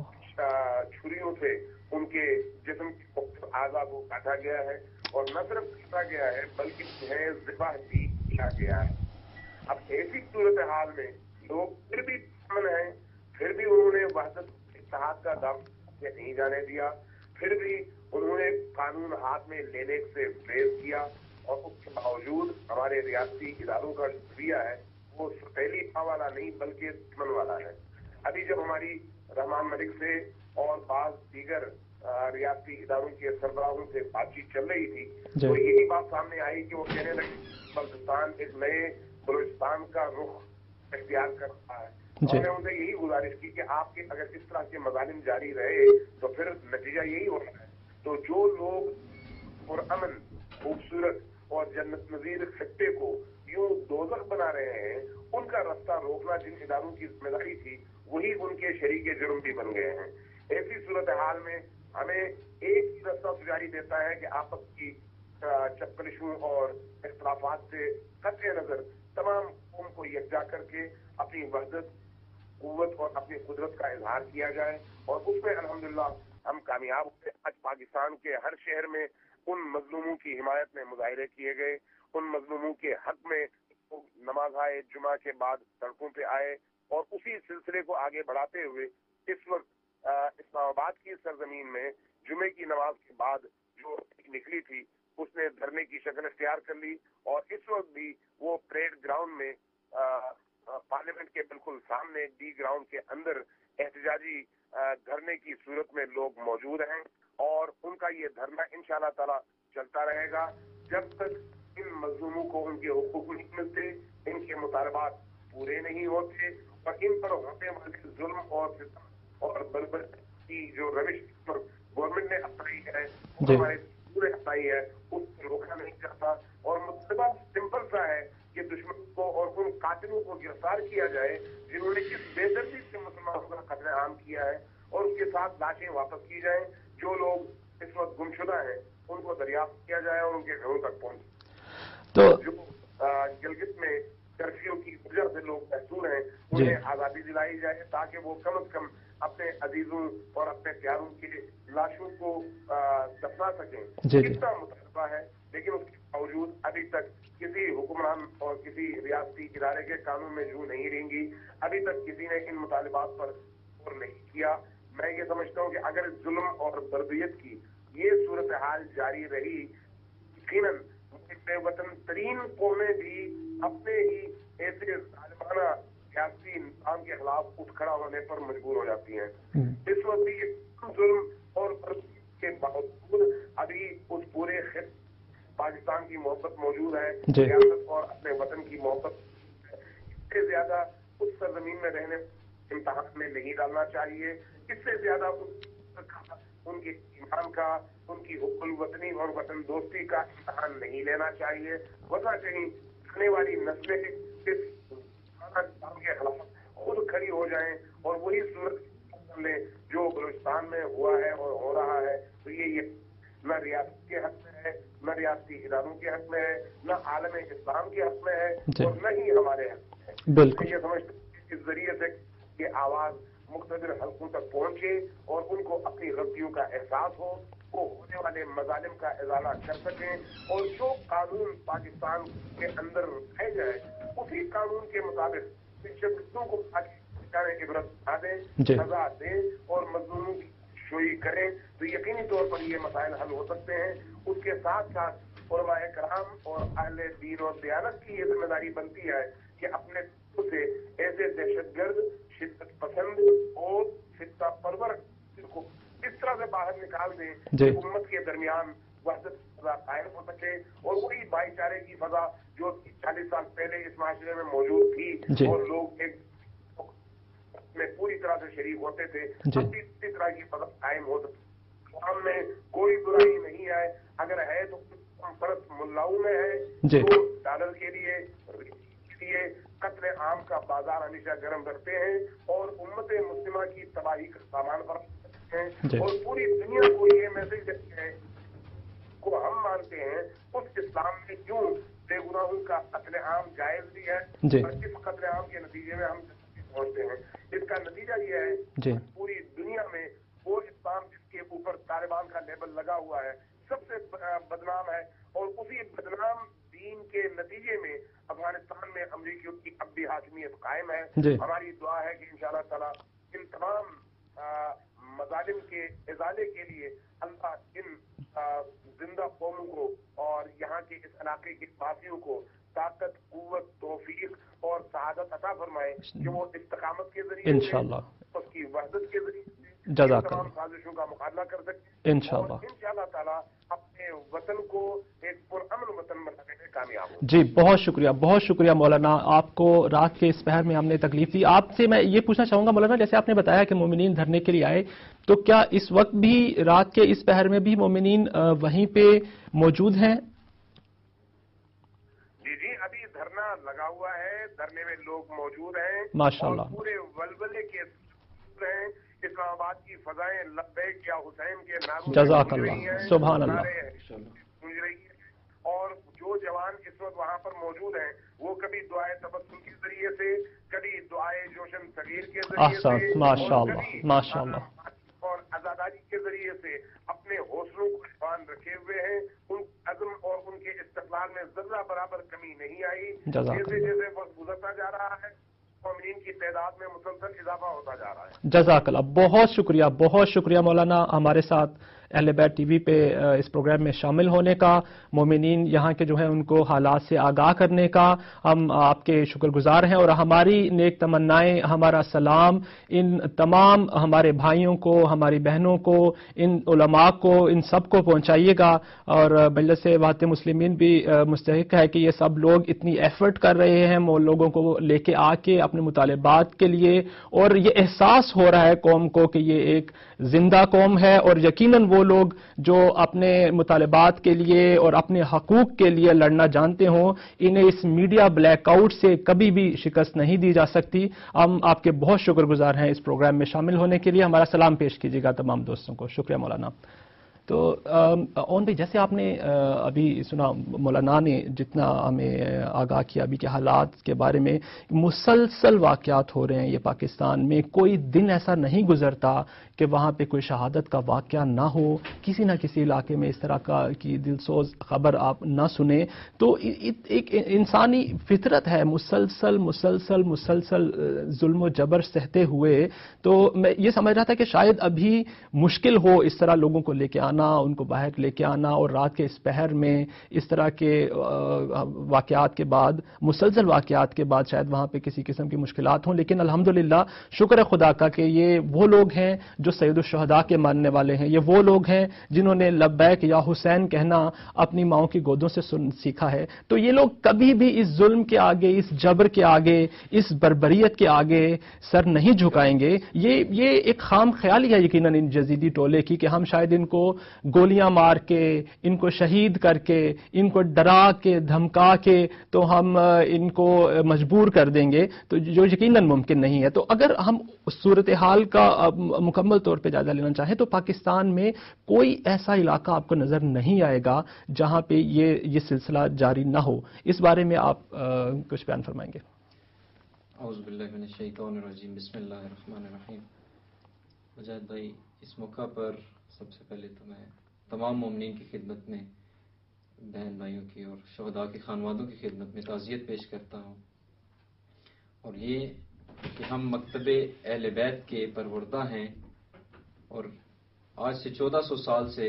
Speaker 4: چھریوں سے ان کے جسم کے مختلف اعضاء کو کاٹا گیا ہے، اور نہ صرف کاٹا گیا ہے بلکہ انہیں ذبح بھی کیا گیا ہے۔ اب ایسی صورتحال میں لوگ پھر بھی امن ہیں، پھر بھی انہوں نے وحدت اتحاد کا دامن نہیں جانے دیا، پھر بھی انہوں نے قانون ہاتھ میں لینے سے گریز کیا، اور اس کے باوجود ہمارے ریاستی اداروں کا رویہ ہے وہ سوتیلی پا والا نہیں بلکہ دشمن والا ہے۔ ابھی جب ہماری رحمان ملک سے اور بعض دیگر ریاستی اداروں کے سربراہوں سے بات چیت چل رہی تھی تو یہی بات سامنے آئی کہ وہ کہنے لگے بلوچستان ایک نئے بلوچستان کا رخ اختیار کر رہا ہے۔ اور میں ان سے یہی گزارش کی کہ آپ کے اگر اس طرح کے مظالم جاری رہے تو پھر نتیجہ یہی ہونا ہے۔ تو جو لوگ پرامن، خوبصورت اور جنت نظیر خطے کو یوں دوزخ بنا رہے ہیں ان کا رستہ روکنا جن اداروں کی ذمہ داری تھی وہی ان کے شریک جرم بھی بن گئے ہیں۔ ایسی صورتحال میں ہمیں ایک ہی رستہ سجاری دیتا ہے کہ آپس کی چپکلشوں اور اختلافات سے قطع نظر تمام قوم کو یکجا کر کے اپنی وحدت، قوت اور اپنی قدرت کا اظہار کیا جائے، اور اس میں الحمدللہ ہم کامیاب ہوئے۔ آج پاکستان کے ہر شہر میں ان مظلوموں کی حمایت میں مظاہرے کیے گئے، ان مظلوموں کے حق میں نماز آئے جمعہ کے بعد سڑکوں پہ آئے، اور اسی سلسلے کو آگے بڑھاتے ہوئے اس وقت اسلام آباد کی سرزمین میں جمعے کی نماز کے بعد جو نکلی تھی اس نے دھرنے کی شکل اختیار کر لی، اور اس وقت بھی وہ پریڈ گراؤنڈ میں پارلیمنٹ کے بالکل سامنے ڈی گراؤنڈ کے اندر احتجاجی دھرنے کی صورت میں لوگ موجود ہیں، اور ان کا یہ دھرنا انشاءاللہ تعالی چلتا رہے گا جب تک ان مظلوموں کو ان کے حقوق نہیں ملتے، ان کے مطالبات پورے نہیں ہوتے، اور ان پر ہونے والے ظلم اور ستم اور بربری کی جو روش پر گورنمنٹ نے اپنائی ہے ہمارے پورے اپنائی ہے اس کو روکا نہیں جاتا۔ اور مطلبہ سمپل سا ہے کہ دشمن کو اور ان قاتلوں کو گرفتار کیا جائے جنہوں نے اس بے دردی سے مسلمانوں کا قتل عام کیا ہے، اور اس کے ساتھ لاشیں واپس کی جائیں، جو لوگ اس وقت گمشدہ ہیں ان کو دریافت کیا جائے اور ان کے گھروں تک پہنچے، تو جو گلگت میں کرفیو کی وجہ سے لوگ محصول ہیں انہیں آزادی دلائی جائے تاکہ وہ کم از کم اپنے عزیزوں اور اپنے پیاروں کی لاشوں کو دفنا سکیں۔ کتنا مطالبہ ہے لیکن اس کے باوجود ابھی تک کسی حکمران اور کسی ریاستی ادارے کے قانون میں جو نہیں رہیں گی، ابھی تک کسی نے ان مطالبات پر غور نہیں کیا۔ میں یہ سمجھتا ہوں کہ اگر ظلم اور بردیت کی یہ صورتحال جاری رہی یقیناً بے وطن ترین قومیں بھی اپنے ہی ایسے ظالمانہ سیاسی نظام کے خلاف اٹھ کھڑا ہونے پر مجبور ہو جاتی ہیں۔ اس وقت بھی ظلم اور بردیت کے باوجود ابھی اس پورے خطے پاکستان کی محبت موجود ہے، ریاست اور اپنے وطن کی محبت ہے۔ اس سے زیادہ اس سرزمین میں رہنے امتحان میں نہیں ڈالنا چاہیے، اس سے زیادہ ان کے ایمان کا، ان کی حب الوطنی اور وطن دوستی کا امتحان نہیں لینا چاہیے، ورنہ کہیں آنے والی نسلیں اس نظام کے خلاف خود کھڑی ہو جائیں اور وہی صورت لیں جو بلوچستان میں ہوا ہے اور ہو رہا ہے۔ تو یہ نہ ریاست کے حق میں ہے، نہ ریاستی اداروں کے حق میں ہے، نہ عالم اسلام کے حق میں ہے، اور نہ ہی ہمارے حق میں ہے۔ بالکل یہ سمجھتے ہیں اس ذریعے سے یہ آواز مقتدر حلقوں تک پہنچے اور ان کو اپنی غلطیوں کا احساس ہو، وہ ہونے والے مظالم کا ازالہ کر سکیں، اور جو قانون پاکستان کے اندر رکھے جائے اسی قانون کے مطابق شخصوں کو عبرت بنا دیں، سزا دیں اور مظلوموں کی شوئی کریں، تو یقینی طور پر یہ مسائل حل ہو سکتے ہیں۔ اس کے ساتھ ساتھ علماء کرام اور اہل دین اور دیانت کی یہ ذمہ داری بنتی ہے کہ اپنے سے ایسے دہشت گرد، شدت پسند اور فتنہ پرور کو اس طرح سے باہر نکال دیں کہ امت کے درمیان وحدت فضا قائم ہو سکے، اور وہی بھائی چارے کی فضا جو چالیس سال پہلے اس معاشرے میں موجود تھی اور لوگ ایک میں پوری طرح سے شریک ہوتے تھے، اب بھی اسی طرح کی فضا قائم ہو سکتی۔ اسلام میں کوئی برائی نہیں ہے، اگر ہے تو پرست ملاؤں میں ہے جو ڈالر کے لیے لیے قتل عام کا بازار ہمیشہ گرم رکھتے ہیں اور امت مسلمہ کی تباہی کا سامان بناتے ہیں، اور پوری دنیا کو یہ میسج دیتے ہیں کو ہم مانتے ہیں اس اسلام میں کیوں بے گناہوں کا قتل عام جائز بھی ہے اور اس قتل عام کے نتیجے میں ہم پہنچتے ہیں. اس کا نتیجہ یہ ہے پوری دنیا میں وہ اسلام جس کے اوپر طالبان کا لیبل لگا ہوا ہے سب سے بدنام ہے اور اسی بدنام دین کے نتیجے میں افغانستان میں امریکیوں کی اب بھی حاکمیت قائم ہے. ہماری دعا ہے کہ انشاءاللہ تعالی ان تمام مظالم کے ازالے کے لیے اللہ ان زندہ قوموں کو اور یہاں کے اس علاقے کے باسیوں کو طاقت، قوت، توفیق اور سعادت عطا فرمائے کہ وہ استقامت کے ذریعے
Speaker 1: انشاءاللہ
Speaker 4: اس کی وحدت کے ذریعے
Speaker 1: جزاک
Speaker 4: تمام سازشوں کا مقابلہ کر سکتے
Speaker 1: انشاءاللہ
Speaker 4: اور انشاءاللہ تعالیٰ اپنے وطن کو ایک پرامن وطن بنانے میں کامیاب ہو.
Speaker 1: جی بہت شکریہ بہت شکریہ مولانا. آپ کو رات کے اس پہر میں ہم نے تکلیف دی. آپ سے میں یہ پوچھنا چاہوں گا مولانا، جیسے آپ نے بتایا کہ مومنین دھرنے کے لیے آئے، تو کیا اس وقت بھی رات کے اس پہر میں بھی مومنین وہیں پہ موجود ہیں؟
Speaker 4: جی جی ابھی دھرنا لگا ہوا ہے، دھرنے میں لوگ موجود ہیں
Speaker 1: ماشاءاللہ.
Speaker 4: پورے ولولے کے ہیں. اسلام آباد کی فضائیں لبیک یا حسین کے نعروں
Speaker 1: جزاک اللہ سبحان اللہ
Speaker 4: گونج رہی ہیں اور جو جوان اس وقت وہاں پر موجود ہیں وہ کبھی دعائے تبسم کے ذریعے سے، کبھی دعائے جوشن صغیر کے ذریعے سے،
Speaker 1: ماشاءاللہ ماشاءاللہ
Speaker 4: اور آزاداری کے ذریعے سے اپنے حوصلوں کو حفاظ رکھے ہوئے ہیں. ان عزم اور ان کے استقلال میں ذرہ برابر کمی نہیں آئی. جیسے جیسے وقت گزرتا جا رہا ہے مومنین کی تعداد میں مسلسل اضافہ ہوتا جا رہا ہے.
Speaker 1: جزاک اللہ. بہت شکریہ بہت شکریہ مولانا ہمارے ساتھ اہل بیت ٹی وی پہ اس پروگرام میں شامل ہونے کا، مومنین یہاں کے جو ہیں ان کو حالات سے آگاہ کرنے کا. ہم آپ کے شکر گزار ہیں اور ہماری نیک تمنائیں، ہمارا سلام ان تمام ہمارے بھائیوں کو، ہماری بہنوں کو، ان علماء کو، ان سب کو پہنچائیے گا. اور مجلس وحدت مسلمین بھی مستحق ہے کہ یہ سب لوگ اتنی ایفرٹ کر رہے ہیں لوگوں کو لے کے آ کے اپنے مطالبات کے لیے، اور یہ احساس ہو رہا ہے قوم کو کہ یہ ایک زندہ قوم ہے اور یقیناً وہ لوگ جو اپنے مطالبات کے لیے اور اپنے حقوق کے لیے لڑنا جانتے ہوں، انہیں اس میڈیا بلیک آؤٹ سے کبھی بھی شکست نہیں دی جا سکتی. ہم آپ کے بہت شکر گزار ہیں اس پروگرام میں شامل ہونے کے لیے. ہمارا سلام پیش کیجیے گا تمام دوستوں کو. شکریہ مولانا. تو اون بھائی، جیسے آپ نے ابھی سنا مولانا نے جتنا ہمیں آگاہ کیا ابھی کے حالات کے بارے میں، مسلسل واقعات ہو رہے ہیں یہ پاکستان میں. کوئی دن ایسا نہیں گزرتا کہ وہاں پہ کوئی شہادت کا واقعہ نہ ہو، کسی نہ کسی علاقے میں اس طرح کا کی دلسوز خبر آپ نہ سنیں. تو ایک انسانی فطرت ہے مسلسل مسلسل مسلسل ظلم و جبر سہتے ہوئے. تو میں یہ سمجھ رہا تھا کہ شاید ابھی مشکل ہو اس طرح لوگوں کو لے کے آنا، ان کو باہر لے کے آنا، اور رات کے اس پہر میں اس طرح کے واقعات کے بعد، مسلسل واقعات کے بعد شاید وہاں پہ کسی قسم کی مشکلات ہوں. لیکن الحمدللہ شکر ہے خدا کا کہ یہ وہ لوگ ہیں جو سید الشہداء کے ماننے والے ہیں، یہ وہ لوگ ہیں جنہوں نے لبیک یا حسین کہنا اپنی ماؤں کی گودوں سے سن سیکھا ہے. تو یہ لوگ کبھی بھی اس ظلم کے آگے، اس جبر کے آگے، اس بربریت کے آگے سر نہیں جھکائیں گے. یہ یہ ایک خام خیالی ہے یقیناً ان جزیدی ٹولے کی کہ ہم شاید ان کو گولیاں مار کے، ان کو شہید کر کے، ان کو ڈرا کے دھمکا کے تو ہم ان کو مجبور کر دیں گے، تو جو یقیناً ممکن نہیں ہے. تو اگر ہم صورتحال کا مکمل طور پہ جائزہ لینا چاہیں تو پاکستان میں کوئی ایسا علاقہ آپ کو نظر نہیں آئے گا جہاں پہ یہ یہ سلسلہ جاری نہ ہو. اس بارے میں آپ کچھ بیان فرمائیں گے؟
Speaker 3: اعوذ باللہ من الشیطان الرجیم، بسم اللہ الرحمن الرحیم. مجاہد بھائی، اس موقع پر سب سے پہلے تو میں تمام مومنین کی خدمت میں، بہن بھائیوں کی اور شہداء کے خانوادوں کی خدمت میں تعزیت پیش کرتا ہوں. اور یہ کہ ہم مکتب اہل بیت کے پروردہ ہیں اور آج سے چودہ سو سال سے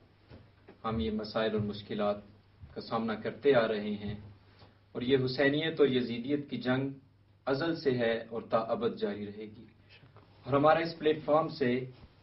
Speaker 3: ہم یہ مسائل اور مشکلات کا سامنا کرتے آ رہے ہیں، اور یہ حسینیت اور یزیدیت کی جنگ ازل سے ہے اور تا ابد جاری رہے گی. اور ہمارا اس پلیٹ فارم سے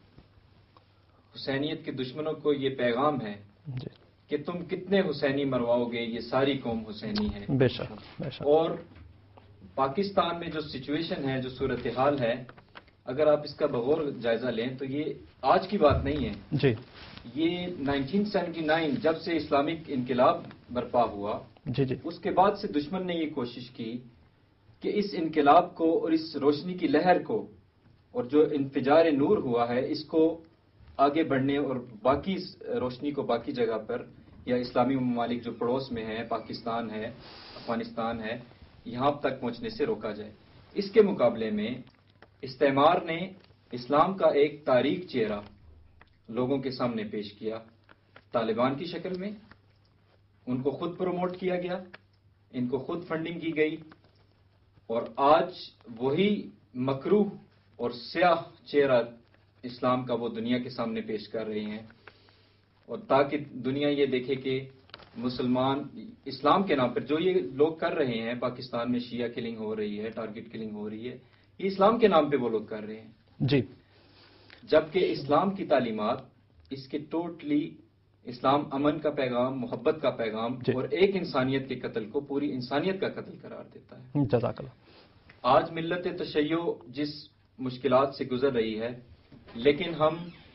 Speaker 3: حسینیت کے دشمنوں کو یہ پیغام ہے کہ تم کتنے حسینی مرواؤ گے، یہ ساری قوم حسینی ہے.
Speaker 1: بے شک بے شک. اور
Speaker 3: پاکستان میں جو سچویشن ہے، جو صورتحال ہے، اگر آپ اس کا بغور جائزہ لیں تو یہ آج کی بات نہیں ہے.
Speaker 1: جی،
Speaker 3: یہ نائنٹین سیونٹی نائن جب سے اسلامک انقلاب برپا ہوا،
Speaker 1: جی جی
Speaker 3: اس کے بعد سے دشمن نے یہ کوشش کی کہ اس انقلاب کو اور اس روشنی کی لہر کو اور جو انفجار نور ہوا ہے اس کو آگے بڑھنے اور باقی روشنی کو باقی جگہ پر یا اسلامی ممالک جو پڑوس میں ہیں، پاکستان ہے، افغانستان ہے، یہاں تک پہنچنے سے روکا جائے۔ اس کے مقابلے میں استعمار نے اسلام کا ایک تاریک چہرہ لوگوں کے سامنے پیش کیا، طالبان کی شکل میں۔ ان کو خود پروموٹ کیا گیا، ان کو خود فنڈنگ کی گئی، اور آج وہی مکروہ اور سیاہ چہرہ اسلام کا وہ دنیا کے سامنے پیش کر رہے ہیں، اور تاکہ دنیا یہ دیکھے کہ مسلمان اسلام کے نام پر جو یہ لوگ کر رہے ہیں، پاکستان میں شیعہ کلنگ ہو رہی ہے، ٹارگٹ کلنگ ہو رہی ہے، یہ اسلام کے نام پہ وہ لوگ کر رہے ہیں۔
Speaker 1: جی،
Speaker 3: جبکہ اسلام کی تعلیمات اس کے ٹوٹلی اسلام امن کا پیغام، محبت کا پیغام،
Speaker 1: جی،
Speaker 3: اور ایک انسانیت کے قتل کو پوری انسانیت کا قتل قرار دیتا ہے۔
Speaker 1: جزاک اللہ۔
Speaker 3: آج ملت تشیع جس مشکلات سے گزر رہی ہے، لیکن ہم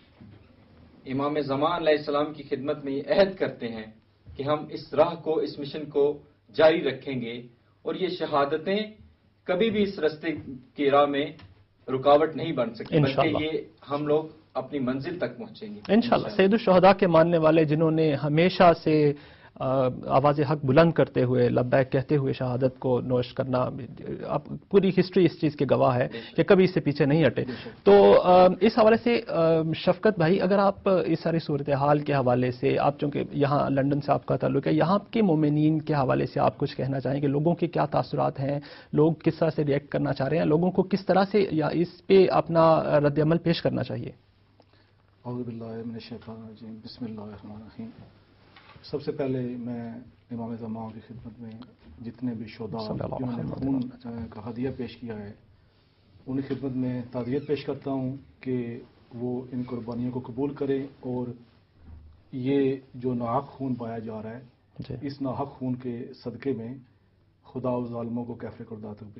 Speaker 3: امام زمان علیہ السلام کی خدمت میں یہ عہد کرتے ہیں کہ ہم اس راہ کو، اس مشن کو جاری رکھیں گے، اور یہ شہادتیں کبھی بھی اس راستے کی راہ میں رکاوٹ نہیں بن سکتی، بلکہ یہ ہم لوگ اپنی منزل تک پہنچیں گے
Speaker 1: انشاءاللہ۔ سید الشہداء کے ماننے والے جنہوں نے ہمیشہ سے آواز حق بلند کرتے ہوئے، لبیک کہتے ہوئے شہادت کو نوش کرنا، اب پوری ہسٹری اس چیز کے گواہ ہے کہ کبھی اس سے پیچھے نہیں ہٹے۔ تو اس حوالے سے شفقت بھائی، اگر آپ اس ساری صورتحال کے حوالے سے، آپ چونکہ یہاں لنڈن سے آپ کا تعلق ہے، یہاں کے مومنین کے حوالے سے آپ کچھ کہنا چاہیں کہ لوگوں کے کیا تاثرات ہیں، لوگ کس طرح سے ریئیکٹ کرنا چاہ رہے ہیں، لوگوں کو کس طرح سے یا اس پہ اپنا رد عمل پیش کرنا چاہیے؟
Speaker 5: اعوذ باللہ من الشیطان الرجیم، بسم اللہ الرحمن الرحیم۔ سب سے پہلے میں امام زمان کی خدمت میں جتنے بھی شہداء جنہوں نے خون کا ہدیہ پیش کیا ہے، ان کی خدمت میں تعزیت پیش کرتا ہوں کہ وہ ان قربانیوں کو قبول کریں، اور یہ جو ناحق خون پایا جا رہا ہے، جی، اس ناحق خون کے صدقے میں خدا و ظالموں کو کیفر کردہ تک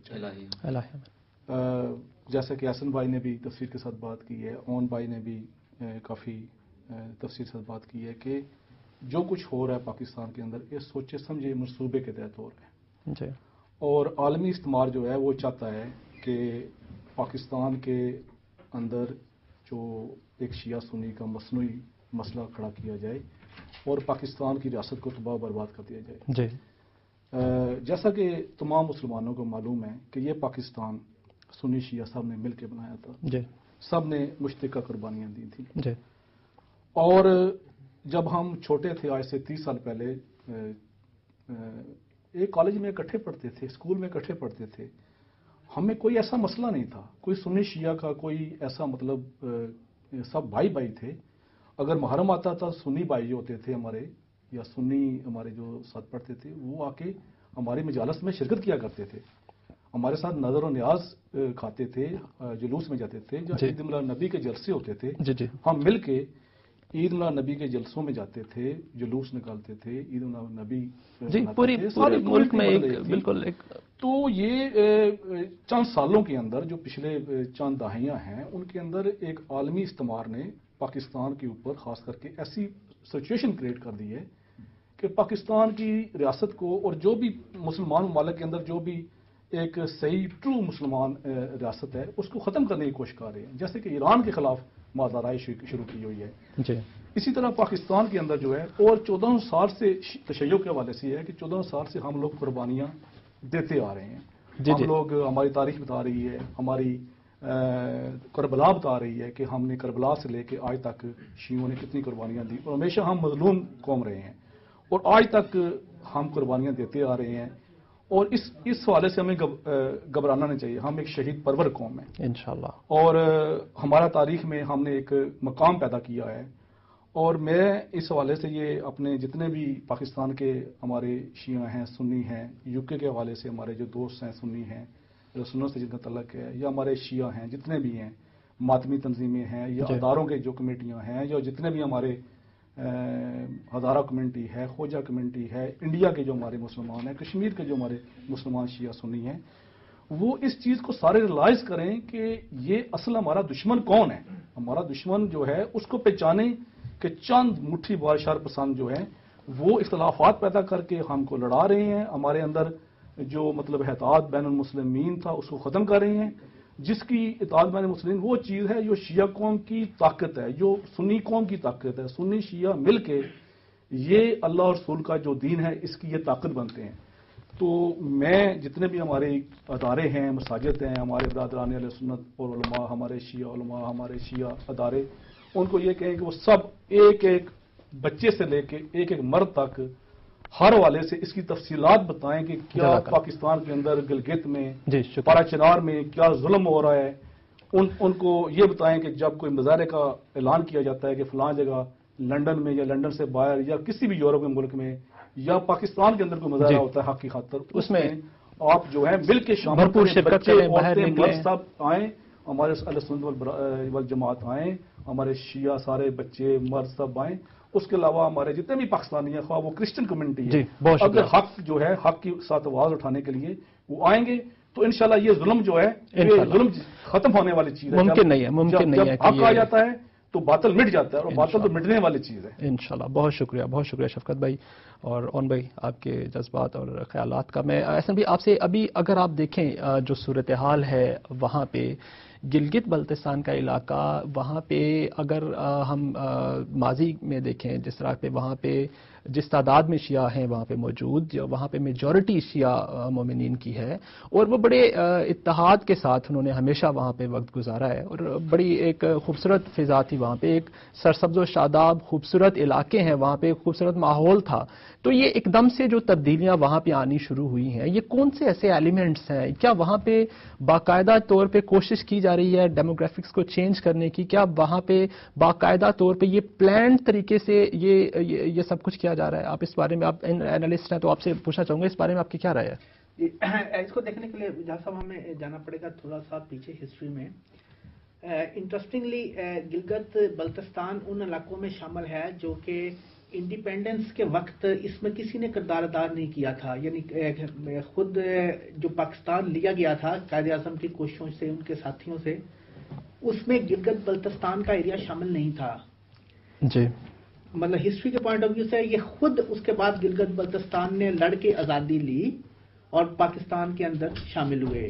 Speaker 5: بچائے۔ جیسا کہ احسن بھائی نے بھی تفصیل کے ساتھ بات کی ہے، اون بھائی نے بھی کافی تفصیل سے بات کی ہے کہ جو کچھ ہو رہا ہے پاکستان کے اندر، یہ سوچے سمجھے منصوبے کے تحت ہو رہا ہے، جی، اور عالمی استعمار جو ہے وہ چاہتا ہے کہ پاکستان کے اندر جو ایک شیعہ سنی کا مصنوعی مسئلہ کھڑا کیا جائے اور پاکستان کی ریاست کو تباہ برباد کر دیا جائے، جی۔ جیسا کہ تمام مسلمانوں کو معلوم ہے کہ یہ پاکستان سنی شیعہ سب نے مل کے بنایا تھا، جی، سب نے مشترکہ قربانیاں دی تھیں، جی، اور جب ہم چھوٹے تھے، آج سے تیس سال پہلے ایک کالج میں اکٹھے پڑھتے تھے، اسکول میں اکٹھے پڑھتے تھے، ہمیں کوئی ایسا مسئلہ نہیں تھا، کوئی سنی شیعہ کا کوئی ایسا، مطلب سب بھائی بھائی تھے۔ اگر محرم آتا تھا، سنی بھائی جو ہوتے تھے ہمارے، یا سنی ہمارے جو ساتھ پڑھتے تھے، وہ آ کے ہماری مجالس میں شرکت کیا کرتے تھے، ہمارے ساتھ نظر و نیاز کھاتے تھے، جلوس میں جاتے تھے، جو عید میلاد نبی کے جلسے ہوتے تھے، جی جی، ہم مل کے عید میلاد نبی کے جلسوں میں جاتے تھے، جلوس نکالتے تھے، عید میلاد نبی
Speaker 1: جی پوری پورے ملک میں ایک بالکل ایک۔
Speaker 5: تو یہ چند سالوں کے اندر، جو پچھلے چند دہائیاں ہیں، ان کے اندر ایک عالمی استعمار نے پاکستان کے اوپر خاص کر کے ایسی سچویشن کریٹ کر دی ہے کہ پاکستان کی ریاست کو، اور جو بھی مسلمان ممالک کے اندر جو بھی ایک صحیح ٹرو مسلمان ریاست ہے، اس کو ختم کرنے کی کوشش کر رہے ہیں، جیسے کہ ایران کے خلاف مازدارائیں شروع کی ہوئی ہے، جی۔ اسی طرح پاکستان کے اندر جو ہے، اور چودہ سال سے تشیع کے حوالے سے یہ ہے کہ چودہ سال سے ہم لوگ قربانیاں دیتے آ رہے ہیں، جی ہم لوگ، ہماری تاریخ بتا رہی ہے، ہماری کربلا بتا رہی ہے کہ ہم نے کربلا سے لے کے آج تک شیعوں نے کتنی قربانیاں دی، اور ہمیشہ ہم مظلوم قوم رہے ہیں، اور آج تک ہم قربانیاں دیتے آ رہے ہیں، اور اس اس حوالے سے ہمیں گھبرانا نہیں چاہیے۔ ہم ایک شہید پرور قوم ہیں انشاءاللہ، اور ہمارا تاریخ میں ہم نے ایک مقام پیدا کیا ہے، اور میں اس حوالے سے یہ اپنے جتنے بھی پاکستان کے ہمارے شیعہ ہیں، سنی ہیں، یو کے کے حوالے سے ہمارے جو دوست ہیں سنی ہیں، جو سنوں سے جن کا تعلق ہے، یا ہمارے شیعہ ہیں جتنے بھی ہیں، ماتمی تنظیمیں ہیں، یا اداروں کے جو کمیٹیاں ہیں، یا جتنے بھی ہمارے ہزارہ کمیونٹی ہے، خوجہ کمیونٹی ہے، انڈیا کے جو ہمارے مسلمان ہیں، کشمیر کے جو ہمارے مسلمان شیعہ سنی ہیں، وہ اس چیز کو سارے ریلائز کریں کہ یہ اصل ہمارا دشمن کون ہے۔ ہمارا دشمن جو ہے اس کو پہچانیں کہ چند مٹھی بار شر پسند جو ہیں وہ اختلافات پیدا کر کے ہم کو لڑا رہے ہیں، ہمارے اندر جو مطلب احتیاط بین المسلمین تھا اس کو ختم کر رہے ہیں۔ جس کی اطاعت بین المسلمین وہ چیز ہے جو شیعہ قوم کی طاقت ہے، جو سنی قوم کی طاقت ہے. سنی شیعہ مل کے یہ اللہ اور رسول کا جو دین ہے اس کی یہ طاقت بنتے ہیں. تو میں جتنے بھی ہمارے ادارے ہیں، مساجد ہیں، ہمارے برادران اہل سنت اور علماء، ہمارے شیعہ علماء، ہمارے شیعہ ادارے، ان کو یہ کہیں کہ وہ سب ایک ایک بچے سے لے کے ایک ایک مرد تک ہر والے سے اس کی تفصیلات بتائیں کہ کیا پاکستان کے اندر گلگت میں، پارا چنار میں کیا ظلم ہو رہا ہے. ان ان کو یہ بتائیں کہ جب کوئی مظاہرے کا اعلان کیا جاتا ہے کہ فلاں جگہ لندن میں یا لندن سے باہر یا کسی بھی یورپ کے ملک میں یا پاکستان کے اندر کوئی مظاہرہ ہوتا ہے حق کی خاطر، اس میں آپ جو ہے مل کے شامل بچے عورتیں مرد سب آئیں، ہمارے اہل سنت والجماعت آئیں، ہمارے شیعہ سارے بچے مرد سب آئیں. اس کے علاوہ ہمارے جتنے بھی پاکستانی ہیں، خواہ وہ کرسچن کمیونٹی ہے، اگر حق جو ہے حق کی ساتھ آواز اٹھانے کے لیے وہ آئیں گے تو انشاءاللہ یہ ظلم جو ہے یہ ظلم ختم ہونے والی چیز ہے.
Speaker 1: ممکن نہیں ہے، ممکن نہیں ہے
Speaker 5: کہ حق آ جاتا ہے تو باطل مٹ جاتا ہے، اور باطل تو مٹنے والی چیز ہے.
Speaker 1: انشاءاللہ. بہت شکریہ، بہت شکریہ شفقت بھائی اور اون بھائی آپ کے جذبات اور خیالات کا. میں احسن بھی آپ سے ابھی اگر آپ دیکھیں جو صورتحال ہے وہاں پہ گلگت بلتستان کا علاقہ، وہاں پہ اگر ہم ماضی میں دیکھیں جس طرح پہ وہاں پہ جس تعداد میں شیعہ ہیں وہاں پہ موجود، وہاں پہ میجورٹی شیعہ مومنین کی ہے، اور وہ بڑے اتحاد کے ساتھ انہوں نے ہمیشہ وہاں پہ وقت گزارا ہے، اور بڑی ایک خوبصورت فضا تھی وہاں پہ، ایک سرسبز و شاداب خوبصورت علاقے ہیں وہاں پہ، خوبصورت ماحول تھا. تو یہ ایک دم سے جو تبدیلیاں وہاں پہ آنی شروع ہوئی ہیں، یہ کون سے ایسے ایلیمنٹس ہیں؟ کیا وہاں پہ باقاعدہ طور پہ کوشش کی جا رہی ہے ڈیموگرافکس کو چینج کرنے کی؟ کیا وہاں پہ باقاعدہ طور پہ یہ پلانڈ طریقے سے یہ یہ سب کچھ کیا جا رہا ہے؟ آپ اس بارے میں، آپ اینالسٹ ہیں تو آپ سے پوچھنا چاہوں گا اس بارے میں آپ کی کیا رائے ہے؟
Speaker 2: اس کو دیکھنے کے لیے جہاں صاحب ہمیں جانا پڑے گا تھوڑا سا پیچھے ہسٹری میں. انٹرسٹنگلی گلگت بلتستان ان علاقوں میں شامل ہے جو کہ انڈیپینڈنس کے وقت اس میں کسی نے کردار ادا نہیں کیا تھا. یعنی خود جو پاکستان لیا گیا تھا قائد اعظم کی کوششوں سے، ان کے ساتھیوں سے، اس میں گلگت بلتستان کا ایریا شامل نہیں تھا.
Speaker 1: جی
Speaker 2: مطلب ہسٹری کے پوائنٹ آف ویو سے یہ خود اس کے بعد گلگت بلتستان نے لڑ کے آزادی لی اور پاکستان کے اندر شامل ہوئے.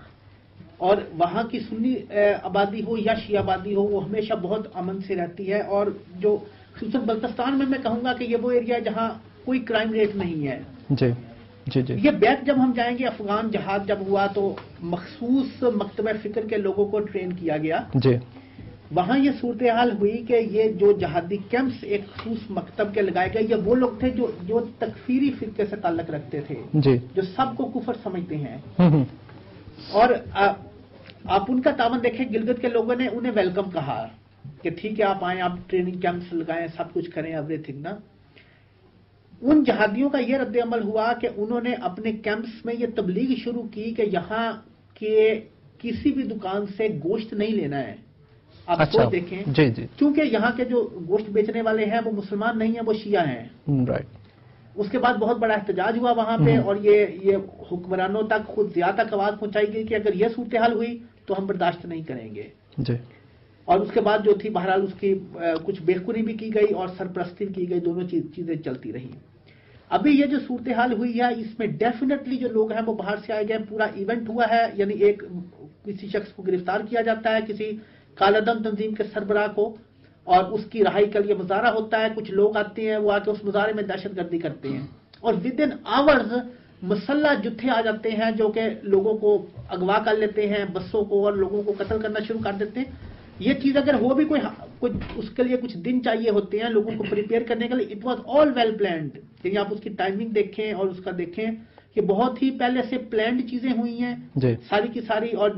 Speaker 2: اور وہاں کی سنی آبادی ہو یا شیعہ آبادی ہو وہ ہمیشہ بہت امن سے رہتی ہے. اور جو خصوصاً بلتستان میں میں کہوں گا کہ یہ وہ ایریا جہاں کوئی کرائم ریٹ نہیں ہے.
Speaker 1: جی جی جی
Speaker 2: یہ بیک جب ہم جائیں گے افغان جہاد جب ہوا تو مخصوص مکتبہ فکر کے لوگوں کو ٹرین کیا گیا.
Speaker 1: جی
Speaker 2: وہاں یہ صورتحال ہوئی کہ یہ جو جہادی کیمپس ایک خصوص مکتب کے لگائے گئے، یہ وہ لوگ تھے جو جو تکفیری فرقے سے تعلق رکھتے تھے،
Speaker 1: جی
Speaker 2: جو سب کو کفر سمجھتے ہیں. اور آپ ان کا تعاون دیکھیں، گلگت کے لوگوں نے انہیں ویلکم کہا کہ ٹھیک ہے آپ آئیں، آپ ٹریننگ کیمپس لگائیں، سب کچھ کریں، ایوری تھنگ نا. ان جہادیوں کا یہ رد عمل ہوا کہ انہوں نے اپنے کیمپس میں یہ تبلیغ شروع کی کہ یہاں کے کسی بھی دکان سے گوشت نہیں لینا ہے. آپ
Speaker 1: اچھا.
Speaker 2: خود دیکھیں
Speaker 1: جی جی
Speaker 2: کیونکہ یہاں کے جو گوشت بیچنے والے ہیں وہ مسلمان نہیں ہیں، وہ شیعہ ہیں.
Speaker 1: رائٹ.
Speaker 2: اس کے بعد بہت بڑا احتجاج ہوا وہاں پہ، اور یہ یہ حکمرانوں تک خود زیادہ تک آواز پہنچائی گئی کہ اگر یہ صورتحال ہوئی تو ہم برداشت نہیں کریں گے.
Speaker 1: جی.
Speaker 2: اور اس کے بعد جو تھی بہرحال اس کی کچھ بےخونی بھی کی گئی اور سرپرستی کی گئی، دونوں چیزیں چلتی رہی. ابھی یہ جو صورتحال ہوئی ہے اس میں ڈیفینیٹلی جو لوگ ہیں وہ باہر سے آئے گئے. پورا ایونٹ ہوا ہے، یعنی ایک کسی شخص کو گرفتار کیا جاتا ہے، کسی کالعدم تنظیم کے سربراہ کو، اور اس کی رہائی کے لیے مظاہرہ ہوتا ہے. کچھ لوگ آتے ہیں، وہ آ کے اس مظاہرے میں دہشت گردی کرتے ہیں، اور ود ان آورز مسلح جتھے آ جاتے ہیں جو کہ لوگوں کو اغوا کر لیتے ہیں، بسوں کو، اور لوگوں کو قتل کرنا شروع کر دیتے ہیں. یہ چیز اگر ہو بھی کوئی کچھ اس کے لیے کچھ دن چاہیے ہوتے ہیں لوگوں کو پریپیئر کرنے کے لیے. It was all well planned. یعنی آپ اس کی ٹائمنگ دیکھیں اور اس کا دیکھیں کہ بہت ہی پہلے سے پلانڈ چیزیں ہوئی ہیں ساری کی ساری. اور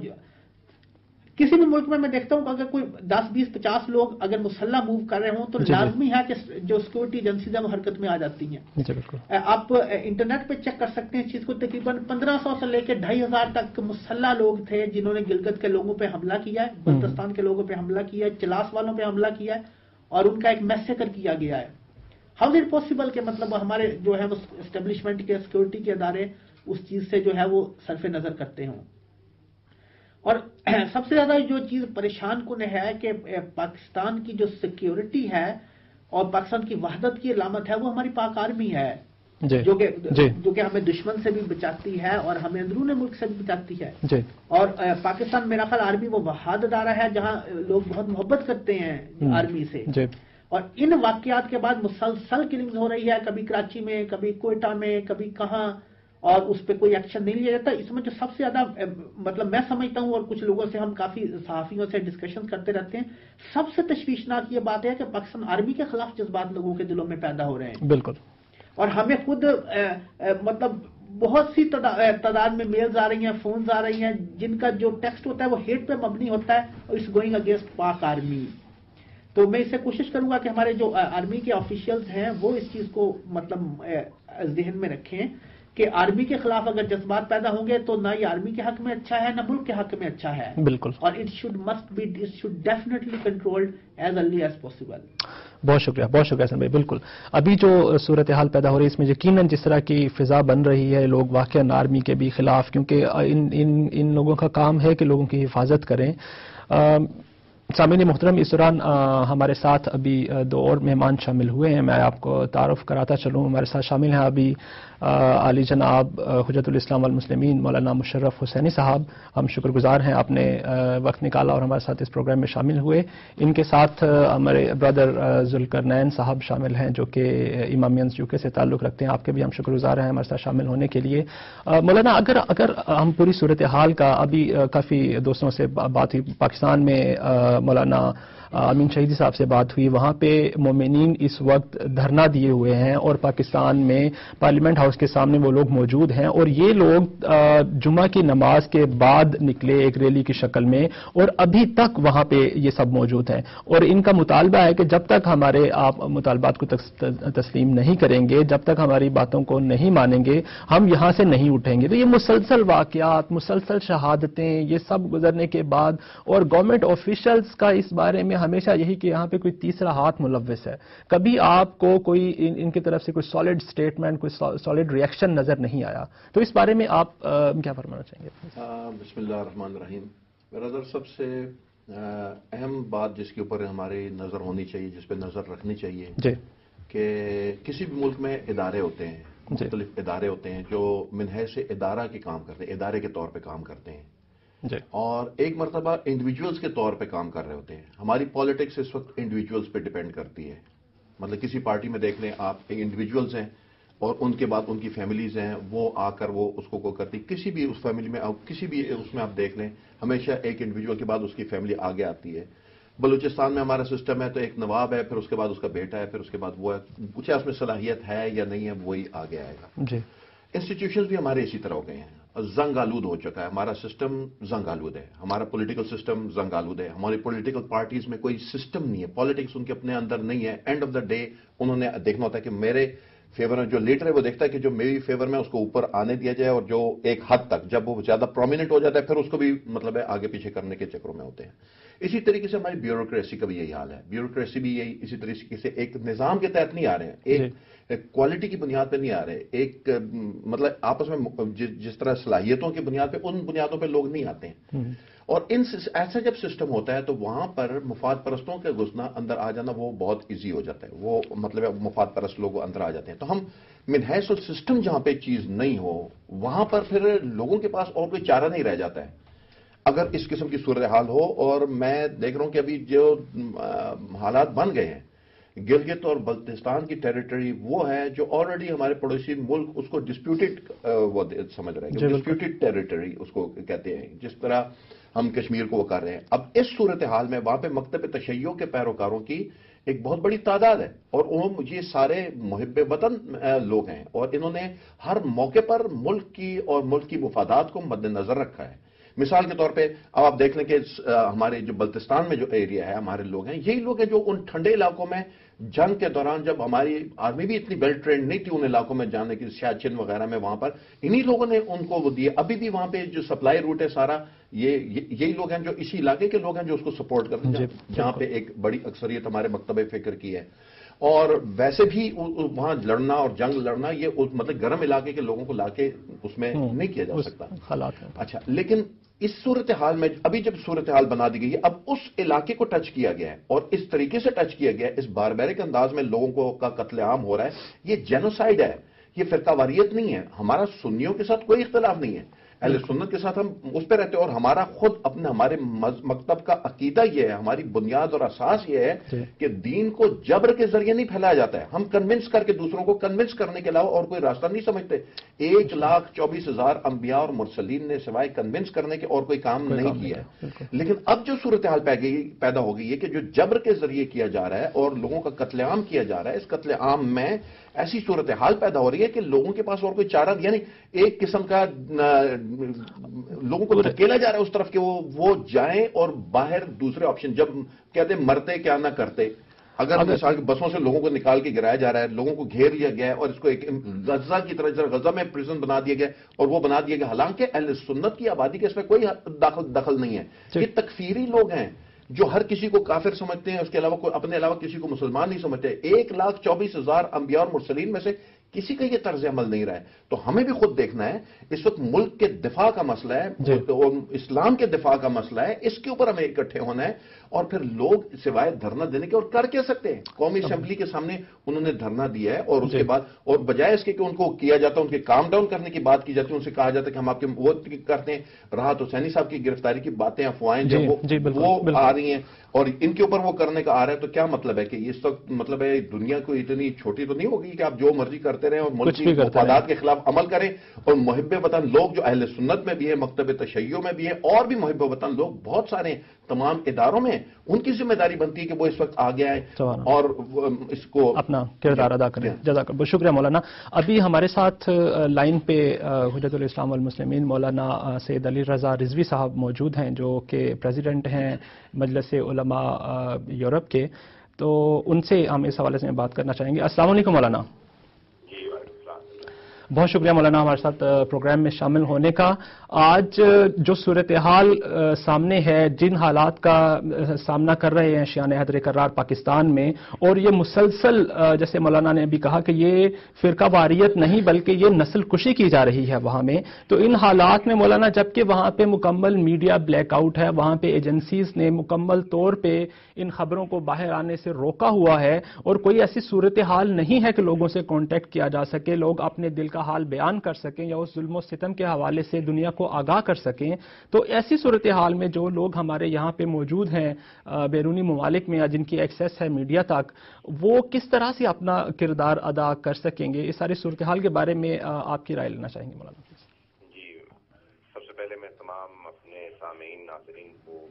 Speaker 2: کسی بھی ملک میں میں دیکھتا ہوں کہ اگر کوئی دس بیس پچاس لوگ اگر مسلح موو کر رہے ہوں تو لازمی ہے کہ جو سیکورٹی ایجنسیز ہیں وہ حرکت میں آ جاتی ہیں. آپ انٹرنیٹ پہ چیک کر سکتے ہیں اس چیز کو. تقریباً پندرہ سو سے لے کے ڈھائی ہزار تک مسلح لوگ تھے جنہوں نے گلگت کے لوگوں پہ حملہ کیا ہے، بلتستان کے لوگوں پہ حملہ کیا ہے، چلاس والوں پہ حملہ کیا ہے، اور ان کا ایک میسیکر کیا گیا ہے. ہاؤ از اٹ پاسبل کہ مطلب ہمارے جو ہے وہ اسٹیبلشمنٹ کے سیکورٹی کے ادارے اس چیز سے جو ہے وہ صرف نظر کرتے ہوں. اور سب سے زیادہ جو چیز پریشان کن ہے کہ پاکستان کی جو سیکیورٹی ہے اور پاکستان کی وحدت کی علامت ہے وہ ہماری پاک آرمی ہے. جو کہ جو کہ ہمیں دشمن سے بھی بچاتی ہے اور ہمیں اندرون ملک سے بھی بچاتی ہے. اور پاکستان میرا خیال آرمی وہ وحاد ادارہ ہے جہاں لوگ بہت محبت کرتے ہیں آرمی سے. اور ان واقعات کے بعد مسلسل کلنگز ہو رہی ہے, کبھی کراچی میں, کبھی کوئٹہ میں, کبھی کہاں, اور اس پہ کوئی ایکشن نہیں لیا جاتا. اس میں جو سب سے زیادہ مطلب میں سمجھتا ہوں, اور کچھ لوگوں سے ہم کافی صحافیوں سے ڈسکشن کرتے رہتے ہیں, سب سے تشویشناک یہ بات ہے کہ پاکستان آرمی کے خلاف جذبات لوگوں کے دلوں میں پیدا ہو رہے ہیں.
Speaker 1: بالکل. اور
Speaker 2: ہمیں خود مطلب بہت سی تعداد میں میلز آ رہی ہیں, فونز آ رہی ہیں, جن کا جو ٹیکسٹ ہوتا ہے وہ ہیٹ پہ مبنی ہوتا ہے, اور it's going against Pak army. تو میں اس سے کوشش کروں گا کہ ہمارے جو آرمی کے آفیشیلز ہیں وہ اس چیز کو مطلب ذہن میں رکھیں کہ آرمی کے خلاف اگر جذبات پیدا ہوں گے تو نہ یہ آرمی کے حق میں اچھا ہے, نہ ملک کے حق میں اچھا ہے.
Speaker 1: بالکل.
Speaker 2: اور it should must be it should definitely controlled as early as possible.
Speaker 1: بہت شکریہ, بہت شکریہ حسن بھائی. بالکل, ابھی جو صورتحال پیدا ہو رہی ہے اس میں یقیناً جس طرح کی فضا بن رہی ہے, لوگ واقعاً آرمی کے بھی خلاف, کیونکہ ان ان ان لوگوں کا کام ہے کہ لوگوں کی حفاظت کریں. سامعین محترم, اس دوران ہمارے ساتھ ابھی دو اور مہمان شامل ہوئے ہیں. میں آپ کو تعارف کراتا چلوں. ہمارے ساتھ شامل ہیں ابھی عالی جناب حجت الاسلام والمسلمین مولانا مشرف حسینی صاحب. ہم شکر گزار ہیں آپ نے وقت نکالا اور ہمارے ساتھ اس پروگرام میں شامل ہوئے. ان کے ساتھ ہمارے برادر ذوالقرنین صاحب شامل ہیں جو کہ امامیہ یو کے سے تعلق رکھتے ہیں. آپ کے بھی ہم شکر گزار ہیں ہمارے ساتھ شامل ہونے کے لیے. مولانا, اگر اگر ہم پوری صورتحال کا, ابھی کافی دوستوں سے بات ہوئی, پاکستان میں مولانا امین شہیدی صاحب سے بات ہوئی, وہاں پہ مومنین اس وقت دھرنا دیے ہوئے ہیں اور پاکستان میں پارلیمنٹ ہاؤس کے سامنے وہ لوگ موجود ہیں, اور یہ لوگ جمعہ کی نماز کے بعد نکلے ایک ریلی کی شکل میں, اور ابھی تک وہاں پہ یہ سب موجود ہیں, اور ان کا مطالبہ ہے کہ جب تک ہمارے آپ مطالبات کو تسلیم نہیں کریں گے, جب تک ہماری باتوں کو نہیں مانیں گے, ہم یہاں سے نہیں اٹھیں گے. تو یہ مسلسل واقعات, مسلسل شہادتیں, یہ سب گزرنے کے بعد, اور گورنمنٹ آفیشلز کا اس بارے میں ہمیشہ یہی کہ یہاں پہ کوئی تیسرا ہاتھ ملوث ہے. کبھی آپ کو کوئی ان, ان کی طرف سے کوئی سالڈ سٹیٹمنٹ, کوئی سالڈ ریئیکشن نظر نہیں آیا. تو اس بارے میں آپ کیا فرمانا چاہیں گے؟
Speaker 6: بسم اللہ الرحمن الرحیم. برادر, سب سے اہم بات جس کے اوپر ہماری نظر ہونی چاہیے, جس پہ نظر رکھنی چاہیے, جی, کہ کسی بھی ملک میں ادارے ہوتے ہیں, مختلف ادارے ہوتے ہیں جو منحص ادارہ کے کام کرتے ہیں, ادارے کے طور پہ کام کرتے ہیں, جی, اور ایک مرتبہ انڈیویجولز کے طور پہ کام کر رہے ہوتے ہیں. ہماری پالیٹکس اس وقت انڈیویجولز پہ ڈیپینڈ کرتی ہے. مطلب کسی پارٹی میں دیکھ لیں آپ, ایک انڈیویجولز ہیں اور ان کے بعد ان کی فیملیز ہیں, وہ آ کر وہ اس کو کو کرتی. کسی بھی اس فیملی میں, کسی بھی اس میں آپ دیکھ لیں, ہمیشہ ایک انڈیویجول کے بعد اس کی فیملی آگے آتی ہے. بلوچستان میں ہمارا سسٹم ہے تو ایک نواب ہے, پھر اس کے بعد اس کا بیٹا ہے, پھر اس کے بعد وہ ہے. کچھ اس میں صلاحیت ہے یا نہیں ہے, وہی آگے آئے گا. جی, انسٹیٹیوشنز بھی ہمارے اسی طرح ہو گئے ہیں, زنگ آلود ہو چکا ہے. ہمارا سسٹم زنگ آلود ہے, ہمارا پولیٹیکل سسٹم زنگ آلود ہے. ہماری پولیٹیکل پارٹیز میں کوئی سسٹم نہیں ہے, پالیٹکس ان کے اپنے اندر نہیں ہے. اینڈ آف دا ڈے انہوں نے دیکھنا ہوتا ہے کہ میرے فیور میں جو لیڈر ہے وہ دیکھتا ہے کہ جو میری فیور میں اس کو اوپر آنے دیا جائے, اور جو ایک حد تک جب وہ زیادہ پرومیننٹ ہو جاتا ہے پھر اس کو بھی مطلب ہے آگے پیچھے کرنے کے چکروں میں ہوتے ہیں. اسی طریقے سے ہماری بیوروکریسی کا بھی یہی حال ہے. بیوروکریسی بھی یہی اسی طریقے سے ایک نظام کے تحت نہیں آ رہے ہیں, ایک کوالٹی کی بنیاد پہ نہیں آ رہے, ایک مطلب آپس میں جس طرح صلاحیتوں کی بنیاد پہ, ان بنیادوں پہ لوگ نہیں آتے ہیں. اور ان ایسا جب سسٹم ہوتا ہے تو وہاں پر مفاد پرستوں کے گھسنا, اندر آ جانا وہ بہت ایزی ہو جاتا ہے. وہ مطلب مفاد پرست لوگ اندر آ جاتے ہیں. تو ہم من حیث السسٹم جہاں پہ چیز نہیں ہو وہاں پر پھر لوگوں کے پاس اور کوئی چارہ نہیں رہ جاتا ہے اگر اس قسم کی صورتحال ہو. اور میں دیکھ رہا ہوں کہ ابھی جو حالات بن گئے ہیں, گلگت اور بلتستان کی ٹیریٹری وہ ہے جو آلریڈی ہمارے پڑوسی ملک اس کو ڈسپیوٹڈ وہ سمجھ رہے ہیں, ڈسپیوٹڈ ٹیریٹری اس کو کہتے ہیں, جس طرح ہم کشمیر کو وہ کر رہے ہیں. اب اس صورتحال میں وہاں پہ مکتب تشیع کے پیروکاروں کی ایک بہت بڑی تعداد ہے, اور وہ یہ سارے محب وطن لوگ ہیں, اور انہوں نے ہر موقع پر ملک کی اور ملک کی مفادات کو مد نظر رکھا ہے. مثال کے طور پہ اب آپ دیکھ لیں کہ ہمارے جو بلتستان میں جو ایریا ہے, ہمارے لوگ ہیں, یہی لوگ ہیں جو ان ٹھنڈے علاقوں میں جنگ کے دوران, جب ہماری آرمی بھی اتنی ویل ٹرینڈ نہیں تھی ان علاقوں میں جانے کی, سیاچن وغیرہ میں, وہاں پر انہی لوگوں نے ان کو وہ دیے. ابھی بھی وہاں پہ جو سپلائی روٹ ہے سارا, یہ یہی لوگ ہیں جو اسی علاقے کے لوگ ہیں جو اس کو سپورٹ کرتے ہیں, جہاں پہ ایک بڑی اکثریت ہمارے مکتب فکر کی ہے. اور ویسے بھی وہاں لڑنا اور جنگ لڑنا یہ مطلب گرم علاقے کے لوگوں کو لا کے اس میں نہیں کیا جا سکتا. اچھا, لیکن اس صورتحال میں ابھی جب صورتحال بنا دی گئی ہے, اب اس علاقے کو ٹچ کیا گیا ہے, اور اس طریقے سے ٹچ کیا گیا ہے, اس باربیرک انداز میں لوگوں کو کا قتل عام ہو رہا ہے. یہ جینوسائیڈ ہے, یہ فرقہ واریت نہیں ہے. ہمارا سنیوں کے ساتھ کوئی اختلاف نہیں ہے, اہل سنت کے ساتھ ہم اس پہ رہتے ہیں, اور ہمارا خود اپنے ہمارے مکتب کا عقیدہ یہ ہے, ہماری بنیاد اور اساس یہ ہے کہ دین کو جبر کے ذریعے نہیں پھیلایا جاتا ہے. ہم کنونس کر کے دوسروں کو کنونس کرنے کے علاوہ اور کوئی راستہ نہیں سمجھتے. ایک لاکھ چوبیس ہزار انبیاء اور مرسلین نے سوائے کنونس کرنے کے اور کوئی کام نہیں کیا ہے. لیکن اب جو صورتحال پیدا ہو گئی ہے کہ جو جبر کے ذریعے کیا جا رہا ہے اور لوگوں کا قتل عام کیا جا رہا ہے, اس قتل عام میں ایسی صورتحال پیدا ہو رہی ہے کہ لوگوں کے پاس اور کوئی چارہ, یعنی ایک قسم کا لوگوں کو دھکیلا جا رہا ہے اس طرف کہ وہ وہ جائیں اور باہر دوسرے آپشن, جب کہتے مرتے کیا نہ کرتے. اگر مثال کی بسوں سے لوگوں کو نکال کے گرایا جا رہا ہے, لوگوں کو گھیر لیا گیا ہے اور اس کو ایک غزہ کی طرح غزہ میں پرزن بنا دیا گیا اور وہ بنا دیا گیا, حالانکہ اہل سنت کی آبادی کے اس میں کوئی دخل دخل نہیں ہے. یہ تکفیری لوگ ہیں جو ہر کسی کو کافر سمجھتے ہیں, اس کے علاوہ اپنے علاوہ کسی کو مسلمان نہیں سمجھتے. ایک لاکھ چوبیس ہزار انبیاء اور مرسلین میں سے کسی کا یہ طرز عمل نہیں رہا ہے. تو ہمیں بھی خود دیکھنا ہے, اس وقت ملک کے دفاع کا مسئلہ ہے اور اسلام کے دفاع کا مسئلہ ہے, اس کے اوپر ہمیں اکٹھے ہونا ہے. اور پھر لوگ سوائے دھرنا دینے کے اور کر کیا سکتے ہیں؟ قومی اسمبلی کے سامنے انہوں نے دھرنا دیا ہے, اور اس کے بعد اور بجائے اس کے کہ ان کو کیا جاتا ہے, ان کے کام ڈاؤن کرنے کی بات کی جاتی ہے, ان سے کہا جاتا ہے کہ ہم آپ کے وہ کرتے ہیں. راحت حسینی صاحب کی گرفتاری کی باتیں, افواہیں جو وہ آ رہی ہیں اور ان کے اوپر وہ کرنے کا آ رہا ہے, تو کیا مطلب ہے کہ اس وقت مطلب ہے دنیا کو اتنی چھوٹی تو نہیں ہوگی کہ آپ جو مرضی کرتے رہیں اور ملک کی مفادات کے خلاف عمل کریں. اور محب وطن لوگ جو اہل سنت میں بھی ہیں, مکتب تشیع میں بھی ہیں, اور بھی محب وطن لوگ بہت سارے ہیں تمام اداروں میں, ان کی ذمہ داری بنتی ہے کہ وہ اس وقت آگے آئیں اور اس کو
Speaker 1: اپنا کردار ادا کریں. جزاک اللہ, شکریہ مولانا. ابھی ہمارے ساتھ لائن پہ حجت الاسلام والمسلمین مولانا سید علی رضا رضوی صاحب موجود ہیں, جو کہ پریزیڈنٹ ہیں مجلس علماء یورپ کے. تو ان سے ہم اس حوالے سے بات کرنا چاہیں گے. السلام علیکم مولانا. بہت شکریہ مولانا ہمارے ساتھ پروگرام میں شامل ہونے کا. آج جو صورتحال سامنے ہے, جن حالات کا سامنا کر رہے ہیں شیعہ حیدر کرار پاکستان میں, اور یہ مسلسل جیسے مولانا نے بھی کہا کہ یہ فرقہ واریت نہیں بلکہ یہ نسل کشی کی جا رہی ہے وہاں میں, تو ان حالات میں مولانا جبکہ وہاں پہ مکمل میڈیا بلیک آؤٹ ہے, وہاں پہ ایجنسیز نے مکمل طور پہ ان خبروں کو باہر آنے سے روکا ہوا ہے, اور کوئی ایسی صورتحال نہیں ہے کہ لوگوں سے کانٹیکٹ کیا جا سکے, لوگ اپنے دل کا حال بیان کر سکیں یا اس ظلم و ستم کے حوالے سے دنیا کو آگاہ کر سکیں. تو ایسی صورتحال میں جو لوگ ہمارے یہاں پہ موجود ہیں بیرونی ممالک میں, یا جن کی ایکسیس ہے میڈیا تک, وہ کس طرح سے اپنا کردار ادا کر سکیں گے؟ اس ساری صورتحال کے بارے میں آپ کی رائے لینا چاہیں گے مولانا.
Speaker 4: جی, سب سے پہلے میں تمام اپنے سامعین ناظرین کو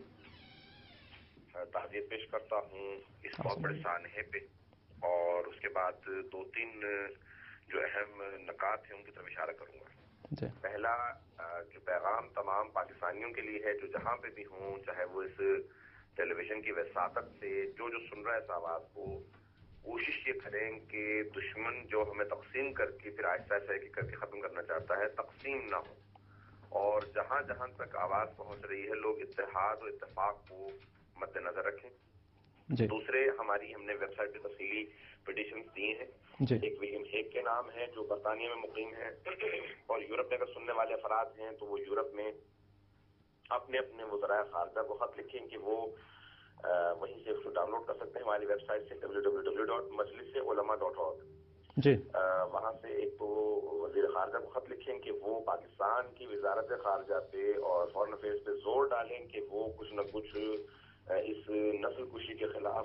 Speaker 4: تعزیت پیش کرتا ہوں اس بہت بڑے سانحے پہ, اور اس کے بعد دو تین جو اہم نکات ہیں ان کی طرف اشارہ کروں گا. پہلا جو پیغام تمام پاکستانیوں کے لیے ہے جو جہاں پہ بھی ہوں, چاہے وہ اس ٹیلی ویژن کی وساطت سے جو جو سن رہا ہے اس آواز کو, کوشش یہ کریں کہ دشمن جو ہمیں تقسیم کر کے پھر آہستہ آہستہ ایک کر کے ختم کرنا چاہتا ہے, تقسیم نہ ہو, اور جہاں جہاں تک آواز پہنچ رہی ہے لوگ اتحاد اور اتفاق کو مد نظر رکھیں. جی. دوسرے, ہماری ہم نے ویب سائٹ پہ تفصیلی پٹیشنز دی ہیں. جی. ایک ولیم ہیگ کے نام ہے جو برطانیہ میں مقیم ہے, اور یورپ میں اگر سننے والے افراد ہیں تو وہ یورپ میں اپنے اپنے وزرائے خارجہ کو خط لکھیں کہ وہ وہیں سے اس کو ڈاؤن لوڈ کر سکتے ہیں ہماری ویب سائٹ سے W W W dot Majlis Ulama dot org. جی. وہاں سے ایک تو وزیر خارجہ کو خط لکھیں کہ وہ پاکستان کی وزارت خارجہ پہ اور فارن افیئرز پہ زور ڈالیں کہ وہ کچھ نہ کچھ اس نسل کشی کے خلاف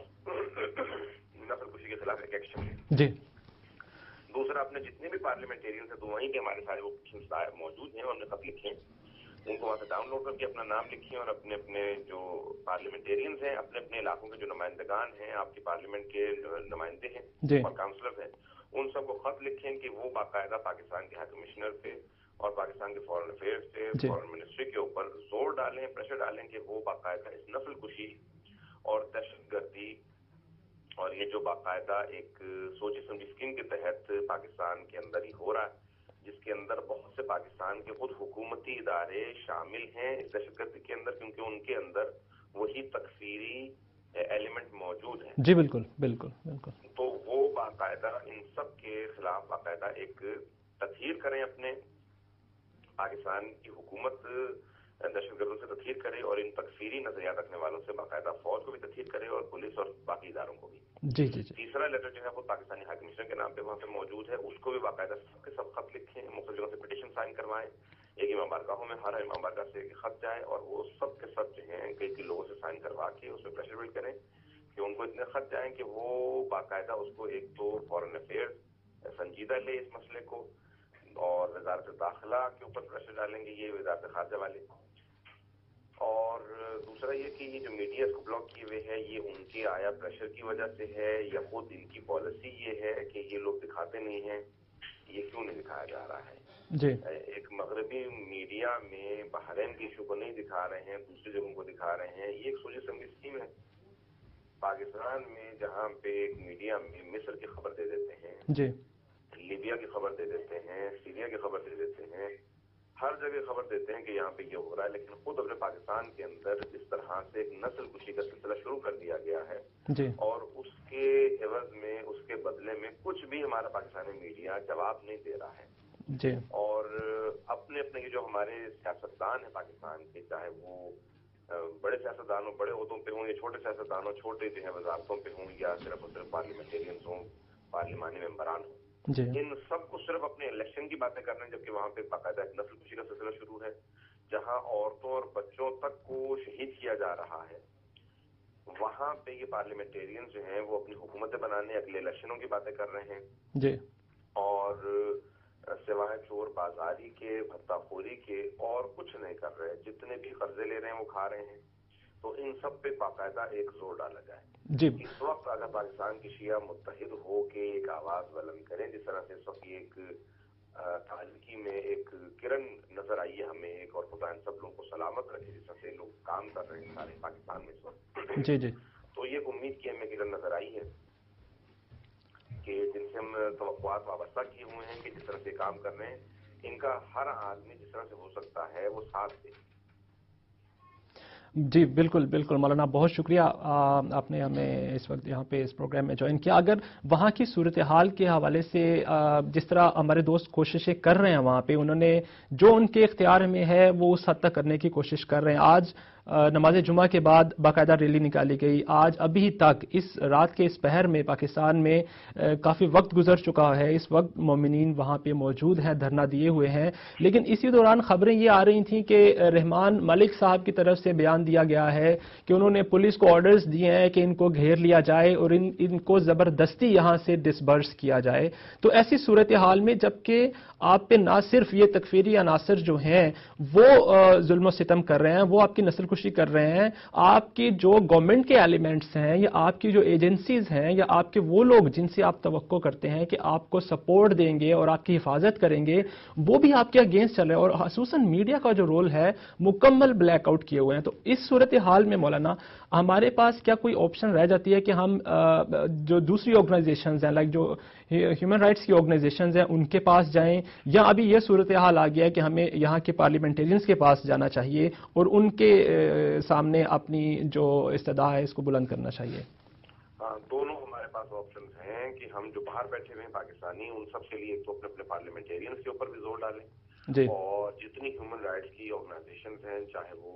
Speaker 4: نسل کشی کے خلاف ایک ایکشن لیں. جی. دوسرا, اپنے جتنے بھی پارلیمنٹیرینز ہیں تو وہیں کے ہمارے سارے وہ موجود ہیں, ہم نے خط لکھے ہیں, ان کو وہاں سے ڈاؤن لوڈ کر کے اپنا نام لکھیں, اور اپنے اپنے جو پارلیمنٹیرینز ہیں, اپنے اپنے علاقوں کے جو نمائندگان ہیں, آپ کی پارلیمنٹ کے نمائندے ہیں اور کاؤنسلر ہیں, ان سب کو خط لکھیں کہ وہ باقاعدہ پاکستان کے ہائی کمشنر پہ اور پاکستان کے فارن افیئرز پہ, فارن منسٹری کے اوپر زور ڈالیں, پریشر ڈالیں کہ وہ باقاعدہ اس نسل کشی اور دہشت گردی اور یہ جو باقاعدہ ایک سوچی سمجھی اسکیم کے تحت پاکستان کے اندر ہی ہو رہا ہے, جس کے اندر بہت سے پاکستان کے خود حکومتی ادارے شامل ہیں اس دہشت گردی کے اندر, کیونکہ ان کے اندر وہی تکفیری ایلیمنٹ موجود ہیں. جی بالکل بالکل بالکل. تو وہ باقاعدہ ان سب کے خلاف باقاعدہ ایک تطہیر کریں, اپنے پاکستان کی حکومت دہشت گردوں سے تطہیر کرے, اور ان تکفیری نظریات رکھنے والوں سے باقاعدہ فوج کو بھی تطہیر کرے, اور پولیس पुलिस और बाकी इदारों को भी।
Speaker 1: जी जी जी।
Speaker 4: तीसरा लेटर जो है वो पाकिस्तानी हाई कमिश्नर के नाम पे वहाँ पे मौजूद है, उसको भी बाकायदा सबके सब खत लिखें, मुख्तलिफ जगह से पिटीशन साइन करवाएं, एक इमाम बारगाहों में हर इमाम बारगाह से एक खत जाए और वो सब के सब जो हैं कई कई लोगों से साइन करवा के उसमें प्रेशर बिल्ड करें कि उनको इतने खत जाएं कि वो बाकायदा उसको एक तो फॉरेन अफेयर्स संजीदा ले इस मसले को, और वजारत दाखिला के ऊपर प्रेशर डालेंगे ये वजारत खारजा वाले, और दूसरा ये कि ये जो मीडिया इसको ब्लॉक किए हुए है ये उनके आया प्रेशर की वजह से है या खुद इनकी पॉलिसी ये है कि ये लोग दिखाते नहीं हैं, ये क्यों नहीं दिखाया जा रहा है
Speaker 1: जी।
Speaker 4: एक मगरबी मीडिया में बहरीन के इशू को नहीं दिखा रहे हैं, दूसरी जगहों को दिखा रहे हैं, ये एक सोची समझी स्कीम है। पाकिस्तान में जहाँ पे एक मीडिया में मिस्र की खबर दे देते हैं
Speaker 1: जी,
Speaker 4: लीबिया की खबर दे देते हैं, सीरिया की खबर दे देते हैं, हर जगह खबर देते हैं कि यहाँ पे ये हो रहा है, लेकिन खुद अपने पाकिस्तान के अंदर इस तरह से एक नस्ल कुशी का सिलसिला शुरू कर दिया गया है
Speaker 1: जी।
Speaker 4: और उसके एवज में उसके बदले में कुछ भी हमारा पाकिस्तानी मीडिया जवाब नहीं दे रहा है
Speaker 1: जी।
Speaker 4: और अपने अपने ये जो हमारे सियासतदान है पाकिस्तान के, चाहे वो बड़े सियासतदान हो, बड़े ओहदों पे हों या छोटे सियासतदान हो, छोटे जो है वजारतों पे हों या सिर्फ और सिर्फ पार्लियामेंटेरियंस हों, पार्लिमानी मेंबरान हों, इन सबको सिर्फ अपने इलेक्शन की बातें कर रहे हैं, जबकि वहाँ पे बाकायदा एक नस्ल कुशी का सिलसिला शुरू है जहाँ औरतों और बच्चों तक को शहीद किया जा रहा है। वहाँ पे ये पार्लियामेंटेरियंस जो हैं वो अपनी हुकूमतें बनाने अगले इलेक्शनों की बातें कर रहे हैं
Speaker 1: जी,
Speaker 4: और सिवाय चोर बाजारी के, भत्ताखोरी के और कुछ नहीं कर रहे, जितने भी कर्जे ले रहे हैं वो खा रहे हैं। तो इन सब पे बाकायदा एक जोर डाला जाए
Speaker 1: जी।
Speaker 4: इस वक्त अगर पाकिस्तान की शिया मुत्तहिद हो के एक आवाज बुलंद करें, जिस तरह से इस वक्त एक ताजगी में एक किरण नजर आई है हमें एक, और खुदा इन सब लोगों को सलामत रखे जिस तरह से लोग काम कर रहे हैं सारे पाकिस्तान में इस वक्त।
Speaker 1: जी जी।
Speaker 4: तो ये उम्मीद की हमें किरण नजर आई है कि जिनसे हम तवक्कुआत वाबस्ता किए हुए हैं कि जिस तरह से काम कर रहे हैं, इनका हर आदमी जिस तरह से हो सकता है वो साथ दे।
Speaker 1: जी बिल्कुल बिल्कुल मौलाना, बहुत शुक्रिया, आपने हमें इस वक्त यहाँ पे इस प्रोग्राम में ज्वाइन किया। अगर वहाँ की सूरत हाल के हवाले से आ, जिस तरह हमारे दोस्त कोशिशें कर रहे हैं वहाँ पे, उन्होंने जो उनके इख्तियार में है वो उस हद तक करने की कोशिश कर रहे हैं। आज नमाज जुमा के बाद बाकायदा रैली निकाली गई, आज अभी तक इस रात के इस पहर में पाकिस्तान में काफ़ी वक्त गुजर चुका है, इस वक्त मोमिनीन वहाँ पे मौजूद हैं, धरना दिए हुए हैं, लेकिन इसी दौरान खबरें ये आ रही थीं कि रहमान मलिक साहब की तरफ से बयान दिया गया है कि उन्होंने पुलिस को ऑर्डर्स दिए हैं कि इनको घेर लिया जाए और इन इनको ज़बरदस्ती यहाँ से डिसबर्स किया जाए। तो ऐसी सूरत हाल में जबकि आप पे ना सिर्फ ये तकफीरी अनासर जो हैं वो जुल्म सितम कर रहे हैं, वो आपकी नस्ल खुशी कर रहे हैं, आपकी जो गवर्नमेंट के एलिमेंट्स हैं या आपकी जो एजेंसीज हैं या आपके वो लोग जिनसे आप तवक्को करते हैं कि आपको सपोर्ट देंगे और आपकी हिफाजत करेंगे, वो भी आपके अगेंस्ट चल रहे हैं और खसूसन मीडिया का जो रोल है मुकम्मल ब्लैकआउट किए हुए हैं। तो इस सूरत हाल में मौलाना हमारे पास क्या कोई ऑप्शन रह जाती है कि हम जो दूसरी ऑर्गेनाइजेशंस हैं, लाइक जो ह्यूमन राइट्स की ऑर्गेनाइजेशंस हैं, उनके पास जाएं, या अभी ये सूरत हाल आ गया है कि हमें यहाँ के पार्लियामेंटेरियंस के पास जाना चाहिए और उनके सामने अपनी जो इस्तदा है इसको बुलंद करना चाहिए?
Speaker 4: हाँ, दोनों हमारे पास ऑप्शंस हैं कि हम जो बाहर बैठे हुए हैं पाकिस्तानी, उन सब के लिए तो अपने अपने पार्लियामेंटेरियंस के ऊपर भी जोर डालें
Speaker 1: जी।
Speaker 4: और जितनी ह्यूमन राइट्स की ऑर्गेनाइजेशंस हैं, चाहे वो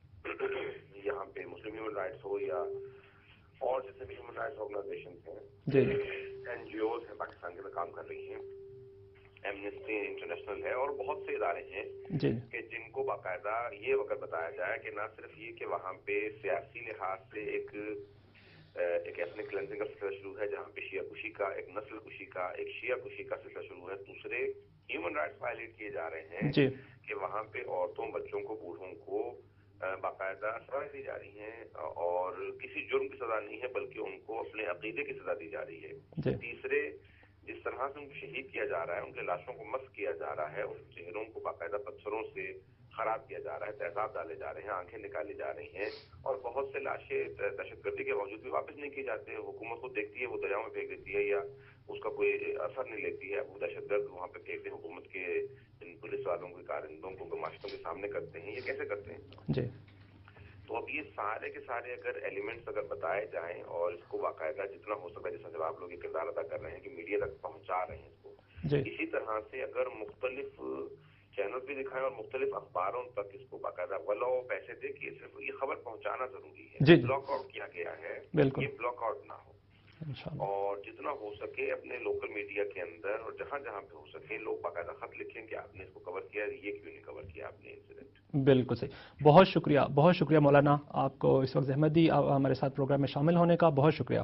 Speaker 4: यहाँ पे मुस्लिम ह्यूमन राइट्स हो या और जितने भी ह्यूमन राइट्स ऑर्गेनाइजेशंस हैं, एनजीओज हैं पाकिस्तान के अंदर काम कर रही हैं, एमनेस्टी इंटरनेशनल है और बहुत से इदारे हैं कि जिनको बाकायदा ये अगर बताया जाए कि ना सिर्फ ये कि वहाँ पे सियासी लिहाज से एक एक एथनिक क्लेंजिंग का सिलसिला शुरू है जहाँ पे शिया कुशी का, एक नस्ल कुशी का, एक शिया कुशी का सिलसिला शुरू है, दूसरे ह्यूमन राइट्स वायलेट किए जा रहे हैं कि वहाँ पे औरतों, बच्चों को, बूढ़ों को बाकायदा सजा दी जा रही है और किसी जुर्म की सजा नहीं है बल्कि उनको अपने अकीदे की सजा दी जा रही है। तीसरे, जिस तरह से उनको शहीद किया जा रहा है, उनके लाशों को मस्क किया जा रहा है, उन चेहरों को बाकायदा पत्थरों से खराब किया जा रहा है, तेजाब डाले जा रहे हैं, आंखें निकाली जा रही हैं और बहुत से लाशें दहशतगर्दी के बावजूद भी वापस नहीं की जाती है। हुकूमत को देखती है, वो दरियाओं में फेंक देती है या उसका कोई असर नहीं लेती है, वो दहशतगर्द वहाँ पे फेंकते हैं, हुकूमत के इन पुलिस वालों के कारिंदों को गमाश्तों के सामने करते हैं। ये कैसे करते हैं
Speaker 1: जी।
Speaker 4: तो अब ये सारे के सारे अगर एलिमेंट्स अगर बताए जाएं और इसको बाकायदा जितना हो सकता है, जिस तरह आप लोग ये किरदार अदा कर रहे हैं कि मीडिया तक पहुंचा रहे हैं इसको, इसी तरह से अगर मुख्तलिफ چینل بھی دکھائیں اور مختلف اخباروں تک اس کو باقاعدہ ولو پیسے دے کے صرف یہ خبر پہنچانا ضروری ہے.
Speaker 1: جی
Speaker 4: بلاک آؤٹ کیا گیا ہے,
Speaker 1: بالکل
Speaker 4: یہ بلاک آؤٹ نہ ہو, اور جتنا ہو سکے اپنے لوکل میڈیا کے اندر اور جہاں جہاں پہ ہو سکے لوگ باقاعدہ خط لکھیں کہ آپ نے اس کو کور کیا, یہ کیوں نہیں کور کیا آپ نے انسیڈنٹ.
Speaker 1: بالکل صحیح. بہت شکریہ, بہت شکریہ مولانا, آپ کو اس وقت زحمت دی ہمارے ساتھ پروگرام میں شامل ہونے کا, بہت شکریہ.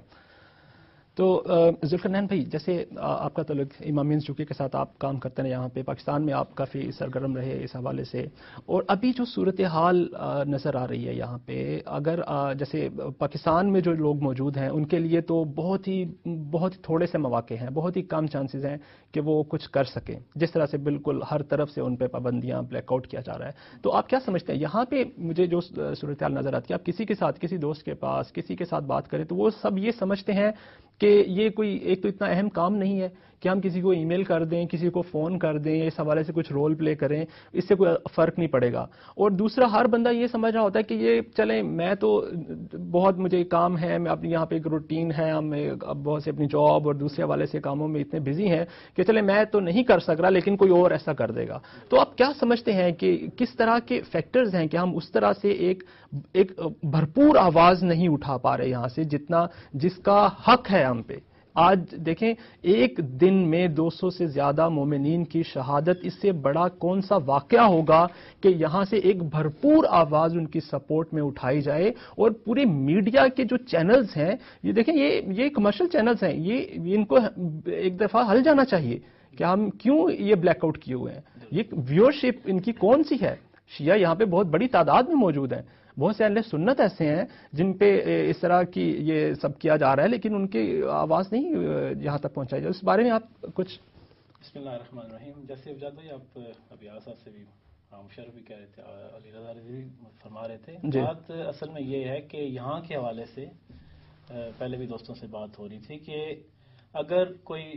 Speaker 1: تو ذوالفقار بھائی, جیسے آپ کا تعلق امامیہ انسٹیٹیوٹ کے ساتھ آپ کام کرتے ہیں یہاں پہ پاکستان میں, آپ کافی سرگرم رہے اس حوالے سے, اور ابھی جو صورتحال نظر آ رہی ہے یہاں پہ, اگر جیسے پاکستان میں جو لوگ موجود ہیں ان کے لیے تو بہت ہی بہت ہی تھوڑے سے مواقع ہیں, بہت ہی کم چانسز ہیں کہ وہ کچھ کر سکیں, جس طرح سے بالکل ہر طرف سے ان پہ پابندیاں, بلیک آؤٹ کیا جا رہا ہے. تو آپ کیا سمجھتے ہیں یہاں پہ مجھے جو صورتحال نظر آتی ہے, آپ کسی کے ساتھ, کسی دوست کے پاس, کسی کے ساتھ بات کریں تو وہ سب یہ سمجھتے ہیں کہ یہ کوئی ایک تو اتنا اہم کام نہیں ہے کہ ہم کسی کو ای میل کر دیں, کسی کو فون کر دیں, اس حوالے سے کچھ رول پلے کریں, اس سے کوئی فرق نہیں پڑے گا. اور دوسرا, ہر بندہ یہ سمجھ رہا ہوتا ہے کہ یہ چلیں میں تو بہت مجھے کام ہے, میں اپنی یہاں پہ ایک روٹین ہے, ہم بہت سے اپنی جاب اور دوسرے حوالے سے کاموں میں اتنے بزی ہیں کہ چلیں میں تو نہیں کر سک رہا لیکن کوئی اور ایسا کر دے گا. تو آپ کیا سمجھتے ہیں کہ کس طرح کے فیکٹرز ہیں کہ ہم اس طرح سے ایک ایک بھرپور آواز نہیں اٹھا پا رہے یہاں سے جتنا جس کا حق ہے ہم پہ؟ آج دیکھیں ایک دن میں دو سو سے زیادہ مومنین کی شہادت, اس سے بڑا کون سا واقعہ ہوگا کہ یہاں سے ایک بھرپور آواز ان کی سپورٹ میں اٹھائی جائے. اور پورے میڈیا کے جو چینلز ہیں, یہ دیکھیں یہ یہ کمرشل چینلز ہیں, یہ ان کو ایک دفعہ ہل جانا چاہیے کہ ہم کیوں یہ بلیک آؤٹ کیے ہوئے ہیں, یہ ویورشپ ان کی کون سی ہے. شیعہ یہاں پہ بہت بڑی تعداد میں موجود ہیں, بہت سے اہل سنت ایسے ہیں جن پہ اس طرح کی یہ سب کیا جا رہا ہے لیکن ان کی آواز نہیں یہاں تک پہنچائی جائے. اس بارے میں آپ کچھ؟
Speaker 7: بسم اللہ الرحمن الرحیم. جیسے افجاد بھائی آپ ابھی آصف سے بھی مشرف بھی کہہ رہے تھے, علی رضا رضوی بھی فرما رہے تھے, بات اصل میں یہ ہے کہ یہاں کے حوالے سے پہلے بھی دوستوں سے بات ہو رہی تھی کہ اگر کوئی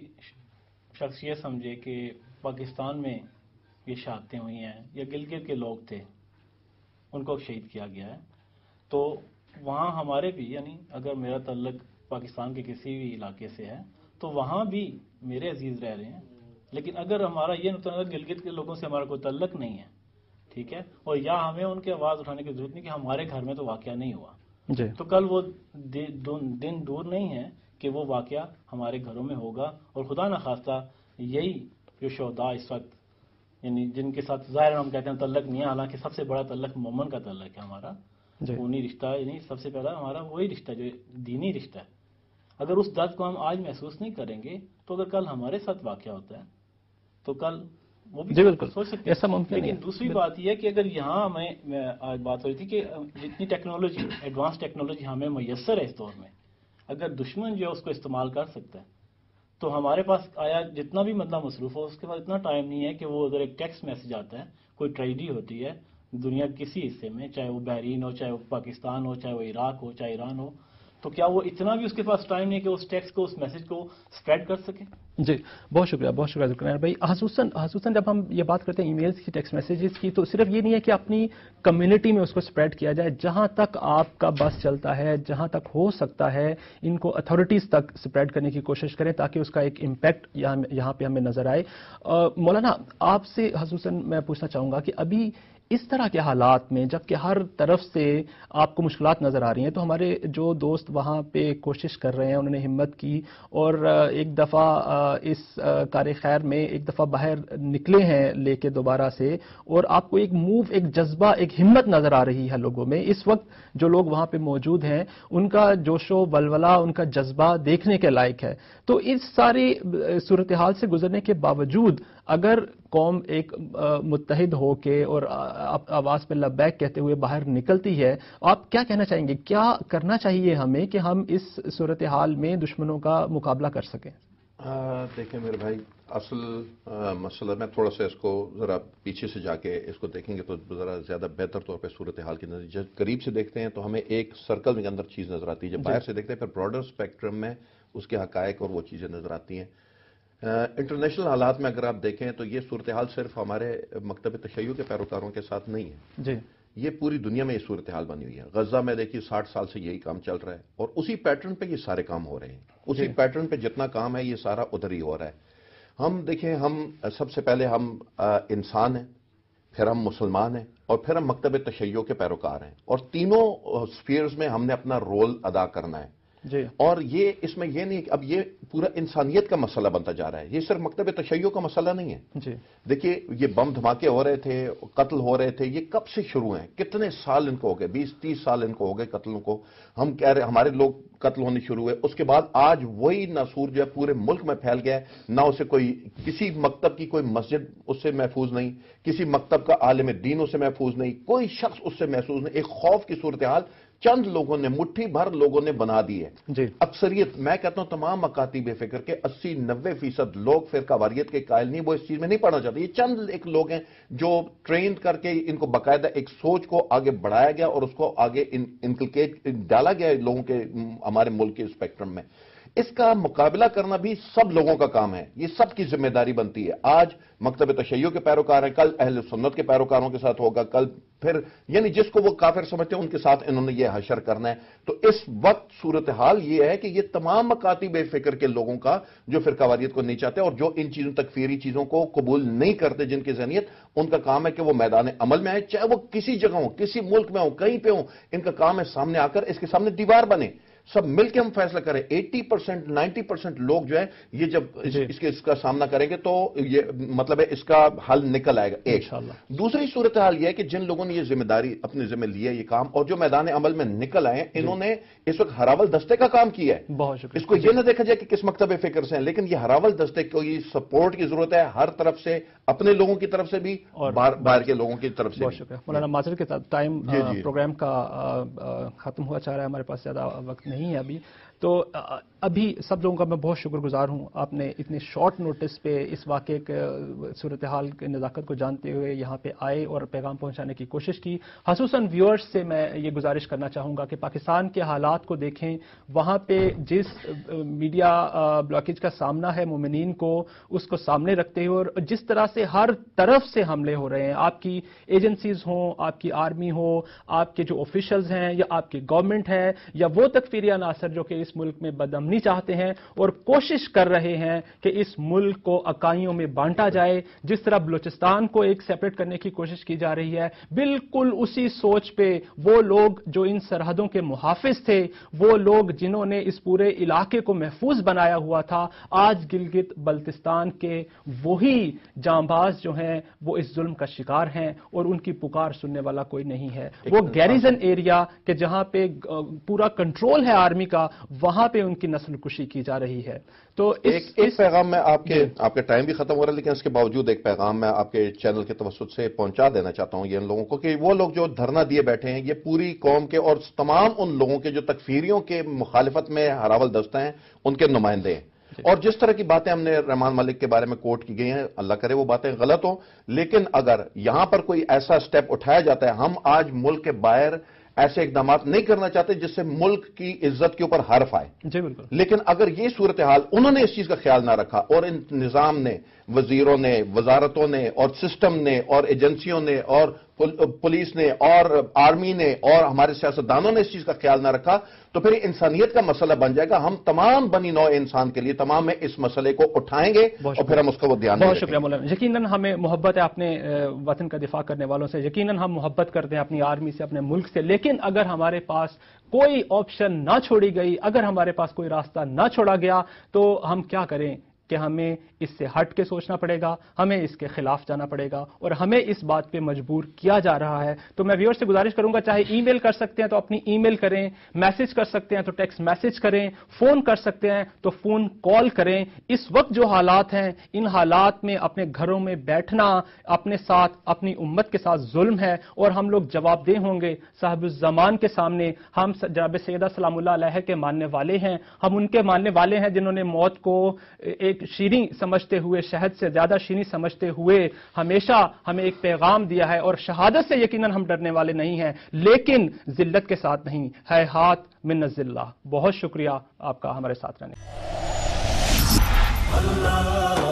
Speaker 7: شخص یہ سمجھے کہ پاکستان میں یہ شہادتیں ہوئی ہیں یا گلگت کے لوگ تھے ان کو شہید کیا گیا ہے, تو وہاں ہمارے بھی, یعنی اگر میرا تعلق پاکستان کے کسی بھی علاقے سے ہے تو وہاں بھی میرے عزیز رہ رہے ہیں, لیکن اگر ہمارا یہ نقطہ نظر گلگت کے لوگوں سے ہمارا کوئی تعلق نہیں ہے, ٹھیک ہے, اور یا ہمیں ان کی آواز اٹھانے کی ضرورت نہیں کہ ہمارے گھر میں تو واقعہ نہیں ہوا,
Speaker 1: جی. تو
Speaker 7: کل وہ دن دور نہیں ہے کہ وہ واقعہ ہمارے گھروں میں ہوگا, اور خدا نخواستہ یہی جو شہداء اس وقت یعنی جن کے ساتھ ظاہر ہم کہتے ہیں تعلق نہیں ہے, حالانکہ سب سے بڑا تعلق مومن کا تعلق ہے ہمارا, خونی رشتہ, یعنی سب سے پہلا ہمارا وہی رشتہ جو دینی رشتہ ہے. اگر اس درد کو ہم آج محسوس نہیں کریں گے تو اگر کل ہمارے ساتھ واقعہ ہوتا ہے تو کل وہ بھی سوچ سکتے ہیں ایسا ممکن. لیکن دوسری بات یہ ہے کہ اگر یہاں ہمیں آج بات ہو رہی تھی کہ جتنی ٹیکنالوجی, ایڈوانس ٹیکنالوجی ہمیں میسر ہے اس دور میں, اگر دشمن جو ہے اس کو استعمال کر سکتا ہے تو ہمارے پاس آیا جتنا بھی مطلب مصروف ہو اس کے بعد اتنا ٹائم نہیں ہے کہ وہ اگر ایک ٹیکسٹ میسج آتا ہے, کوئی ٹریجڈی ہوتی ہے دنیا کے کسی حصے میں, چاہے وہ بحرین ہو, چاہے وہ پاکستان ہو, چاہے وہ عراق ہو, چاہے ایران ہو, تو کیا وہ اتنا بھی اس کے پاس ٹائم نہیں کہ اس ٹیکسٹ کو, اس میسج کو اسپریڈ کر سکے؟
Speaker 1: جی بہت شکریہ, بہت شکریہ ذوالفقار بھائی. خصوصاً خصوصاً جب ہم یہ بات کرتے ہیں ای میلز کی, ٹیکسٹ میسیجز کی, تو صرف یہ نہیں ہے کہ اپنی کمیونٹی میں اس کو اسپریڈ کیا جائے, جہاں تک آپ کا بس چلتا ہے, جہاں تک ہو سکتا ہے ان کو اتھارٹیز تک اسپریڈ کرنے کی کوشش کریں تاکہ اس کا ایک امپیکٹ یہاں پہ ہمیں نظر آئے. مولانا آپ سے خصوصاً میں پوچھنا چاہوں گا کہ ابھی اس طرح کے حالات میں جب کہ ہر طرف سے آپ کو مشکلات نظر آ رہی ہیں, تو ہمارے جو دوست وہاں پہ کوشش کر رہے ہیں, انہوں نے ہمت کی اور ایک دفعہ اس کار خیر میں ایک دفعہ باہر نکلے ہیں لے کے دوبارہ سے, اور آپ کو ایک موو, ایک جذبہ, ایک ہمت نظر آ رہی ہے لوگوں میں. اس وقت جو لوگ وہاں پہ موجود ہیں ان کا جوش و ولولہ, ان کا جذبہ دیکھنے کے لائق ہے. تو اس ساری صورتحال سے گزرنے کے باوجود اگر قوم ایک متحد ہو کے اور آواز پہ لبیک کہتے ہوئے باہر نکلتی ہے, آپ کیا کہنا چاہیں گے, کیا کرنا چاہیے ہمیں کہ ہم اس صورتحال میں دشمنوں کا مقابلہ کر سکیں؟
Speaker 6: دیکھیں میرے بھائی, اصل مسئلہ میں تھوڑا سا اس کو ذرا پیچھے سے جا کے اس کو دیکھیں گے تو ذرا زیادہ بہتر طور پہ صورتحال کے نظر جب قریب سے دیکھتے ہیں تو ہمیں ایک سرکل کے اندر چیز نظر آتی ہے, جب باہر سے دیکھتے ہیں پھر براڈر اسپیکٹرم میں اس کے حقائق اور وہ چیزیں نظر آتی ہیں. انٹرنیشنل حالات میں اگر آپ دیکھیں تو یہ صورتحال صرف ہمارے مکتب تشیع کے پیروکاروں کے ساتھ نہیں ہے,
Speaker 1: جی
Speaker 6: یہ پوری دنیا میں یہ صورتحال بنی ہوئی ہے. غزہ میں دیکھیے ساٹھ سال سے یہی کام چل رہا ہے اور اسی پیٹرن پہ یہ سارے کام ہو رہے ہیں, اسی پیٹرن پہ جتنا کام ہے یہ سارا ادھر ہی ہو رہا ہے. ہم دیکھیں, ہم سب سے پہلے ہم انسان ہیں, پھر ہم مسلمان ہیں اور پھر ہم مکتب تشیع کے پیروکار ہیں، اور تینوں سفیئرز میں ہم نے اپنا رول ادا کرنا ہے
Speaker 1: جی.
Speaker 6: اور یہ اس میں یہ نہیں کہ اب یہ پورا انسانیت کا مسئلہ بنتا جا رہا ہے، یہ صرف مکتب تشیع کا مسئلہ نہیں ہے.
Speaker 1: جی.
Speaker 6: دیکھیے یہ بم دھماکے ہو رہے تھے، قتل ہو رہے تھے، یہ کب سے شروع ہیں؟ کتنے سال ان کو ہو گئے؟ بیس تیس سال ان کو ہو گئے قتلوں کو. ہم کہہ رہے ہمارے لوگ قتل ہونے شروع ہوئے، اس کے بعد آج وہی ناسور جو ہے پورے ملک میں پھیل گیا ہے. نہ اسے کوئی کسی مکتب کی کوئی مسجد اس سے محفوظ نہیں، کسی مکتب کا عالم دین اس سے محفوظ نہیں، کوئی شخص اس سے محفوظ نہیں. ایک خوف کی صورتحال چند لوگوں نے، مٹھی بھر لوگوں نے بنا دی ہے.
Speaker 1: جی.
Speaker 6: اکثریت، میں کہتا ہوں تمام مکاتب فکر کے اسی نوے فیصد لوگ فرقہ واریت کے قائل نہیں، وہ اس چیز میں نہیں پڑھنا چاہتے. یہ چند ایک لوگ ہیں جو ٹرینڈ کر کے ان کو باقاعدہ ایک سوچ کو آگے بڑھایا گیا اور اس کو آگے انکلکیٹ ڈالا گیا لوگوں کے ہمارے ملک کے اسپیکٹرم میں. اس کا مقابلہ کرنا بھی سب لوگوں کا کام ہے، یہ سب کی ذمہ داری بنتی ہے. آج مکتب تشیع کے پیروکار ہیں، کل اہل سنت کے پیروکاروں کے ساتھ ہوگا، کل پھر یعنی جس کو وہ کافر سمجھتے ہیں ان کے ساتھ انہوں نے یہ حشر کرنا ہے. تو اس وقت صورتحال یہ ہے کہ یہ تمام مکاتب فکر کے لوگوں کا جو فرقہ واریت کو نہیں چاہتے اور جو ان چیزوں تکفیری چیزوں کو قبول نہیں کرتے، جن کی ذہنیت، ان کا کام ہے کہ وہ میدان عمل میں آئے، چاہے وہ کسی جگہ ہوں، کسی ملک میں ہوں، کہیں پہ ہوں. ان کا کام ہے سامنے آ کر اس کے سامنے دیوار بنے، سب مل کے ہم فیصلہ کریں. ایٹی پرسنٹ نائنٹی پرسنٹ لوگ جو ہے یہ جب اس, اس کے اس کا سامنا کریں گے تو یہ مطلب ہے اس کا حل نکل آئے گا. ایک دوسری صورتحال یہ ہے کہ جن لوگوں نے یہ ذمہ داری اپنے ذمہ لی ہے، یہ کام، اور جو میدان عمل میں نکل آئے، انہوں نے اس وقت ہراول دستے کا کام کیا ہے.
Speaker 1: بہت شکریہ.
Speaker 6: اس کو یہ نہ دیکھا جائے کہ کس مکتب فکر سے ہیں، لیکن یہ ہراول دستے کو یہ سپورٹ کی ضرورت ہے ہر طرف سے، اپنے لوگوں کی طرف سے بھی اور باہر کے لوگوں کی طرف سے.
Speaker 1: بہت شکریہ مولانا. معذرت کے ساتھ ٹائم پروگرام کا ختم ہوا چاہ رہا ہے، ہمارے پاس زیادہ وقت نہیں ہے ابھی. تو ابھی سب لوگوں کا میں بہت شکر گزار ہوں، آپ نے اتنے شارٹ نوٹس پہ اس واقعے کے صورتحال کی نزاکت کو جانتے ہوئے یہاں پہ آئے اور پیغام پہنچانے کی کوشش کی. خصوصاً ویورز سے میں یہ گزارش کرنا چاہوں گا کہ پاکستان کے حالات کو دیکھیں، وہاں پہ جس میڈیا بلاکیج کا سامنا ہے مومنین کو، اس کو سامنے رکھتے ہوئے، اور جس طرح سے ہر طرف سے حملے ہو رہے ہیں، آپ کی ایجنسیز ہوں، آپ کی آرمی ہو، آپ کے جو آفیشلز ہیں، یا آپ کی گورنمنٹ ہے، یا وہ تکفیری عناصر جو کہ اس ملک میں بدامنی چاہتے ہیں اور کوشش کر رہے ہیں کہ اس ملک کو اکائیوں میں بانٹا جائے. جس طرح بلوچستان کو ایک سیپریٹ کرنے کی کوشش کی جا رہی ہے، بالکل اسی سوچ پہ وہ لوگ جو ان سرحدوں کے محافظ تھے، وہ لوگ جنہوں نے اس پورے علاقے کو محفوظ بنایا ہوا تھا، آج گلگت بلتستان کے وہی جانباز جو ہیں وہ اس ظلم کا شکار ہیں اور ان کی پکار سننے والا کوئی نہیں ہے. وہ گیریزن ایریا کہ جہاں پہ پورا کنٹرول ہے آرمی کا، وہاں پہ ان کی نسل کشی کی جا رہی ہے. تو
Speaker 6: ایک ایک پیغام میں آپ کے آپ کا ٹائم بھی ختم ہو رہا ہے، لیکن اس کے باوجود ایک پیغام میں آپ کے چینل کے توسط سے پہنچا دینا چاہتا ہوں یہ ان لوگوں کو کہ وہ لوگ جو دھرنا دیے بیٹھے ہیں، یہ پوری قوم کے اور تمام ان لوگوں کے جو تکفیریوں کے مخالفت میں ہراول دستہ ہیں، ان کے نمائندے ہیں. اور جس طرح کی باتیں ہم نے رحمان ملک کے بارے میں کوٹ کی گئی ہیں، اللہ کرے وہ باتیں غلط ہوں، لیکن اگر یہاں پر کوئی ایسا سٹیپ اٹھایا جاتا ہے، ہم آج ملک کے باہر ایسے اقدامات نہیں کرنا چاہتے جس سے ملک کی عزت کے اوپر حرف آئے.
Speaker 1: جی بالکل.
Speaker 6: لیکن اگر یہ صورتحال انہوں نے اس چیز کا خیال نہ رکھا، اور ان نظام نے، وزیروں نے، وزارتوں نے، اور سسٹم نے، اور ایجنسیوں نے، اور پولیس نے، اور آرمی نے، اور ہمارے سیاستدانوں نے اس چیز کا خیال نہ رکھا، تو پھر انسانیت کا مسئلہ بن جائے گا. ہم تمام بنی نوع انسان کے لیے تمام میں اس مسئلے کو اٹھائیں گے اور پھر ہم اس کا وہ دھیان.
Speaker 1: بہت شکریہ مولانا. یقیناً ہمیں محبت ہے اپنے وطن کا دفاع کرنے والوں سے، یقیناً ہم محبت کرتے ہیں اپنی آرمی سے، اپنے ملک سے، لیکن اگر ہمارے پاس کوئی آپشن نہ چھوڑی گئی، اگر ہمارے پاس کوئی راستہ نہ چھوڑا گیا، تو ہم کیا کریں کہ ہمیں اس سے ہٹ کے سوچنا پڑے گا، ہمیں اس کے خلاف جانا پڑے گا، اور ہمیں اس بات پہ مجبور کیا جا رہا ہے. تو میں ویور سے گزارش کروں گا، چاہے ای میل کر سکتے ہیں تو اپنی ای میل کریں، میسج کر سکتے ہیں تو ٹیکسٹ میسج کریں، فون کر سکتے ہیں تو فون کال کریں. اس وقت جو حالات ہیں، ان حالات میں اپنے گھروں میں بیٹھنا اپنے ساتھ، اپنی امت کے ساتھ ظلم ہے، اور ہم لوگ جواب دہ ہوں گے صاحب الزمان کے سامنے. ہم جناب سیدہ سلام اللہ علیہ کے ماننے والے ہیں، ہم ان کے ماننے والے ہیں جنہوں نے موت کو ایک شیریں سمجھتے ہوئے، شہد سے زیادہ شیریں سمجھتے ہوئے ہمیشہ ہمیں ایک پیغام دیا ہے. اور شہادت سے یقیناً ہم ڈرنے والے نہیں ہیں، لیکن ذلت کے ساتھ نہیں. ہے ہاتھ من الذلہ. بہت شکریہ آپ کا ہمارے ساتھ رہنے.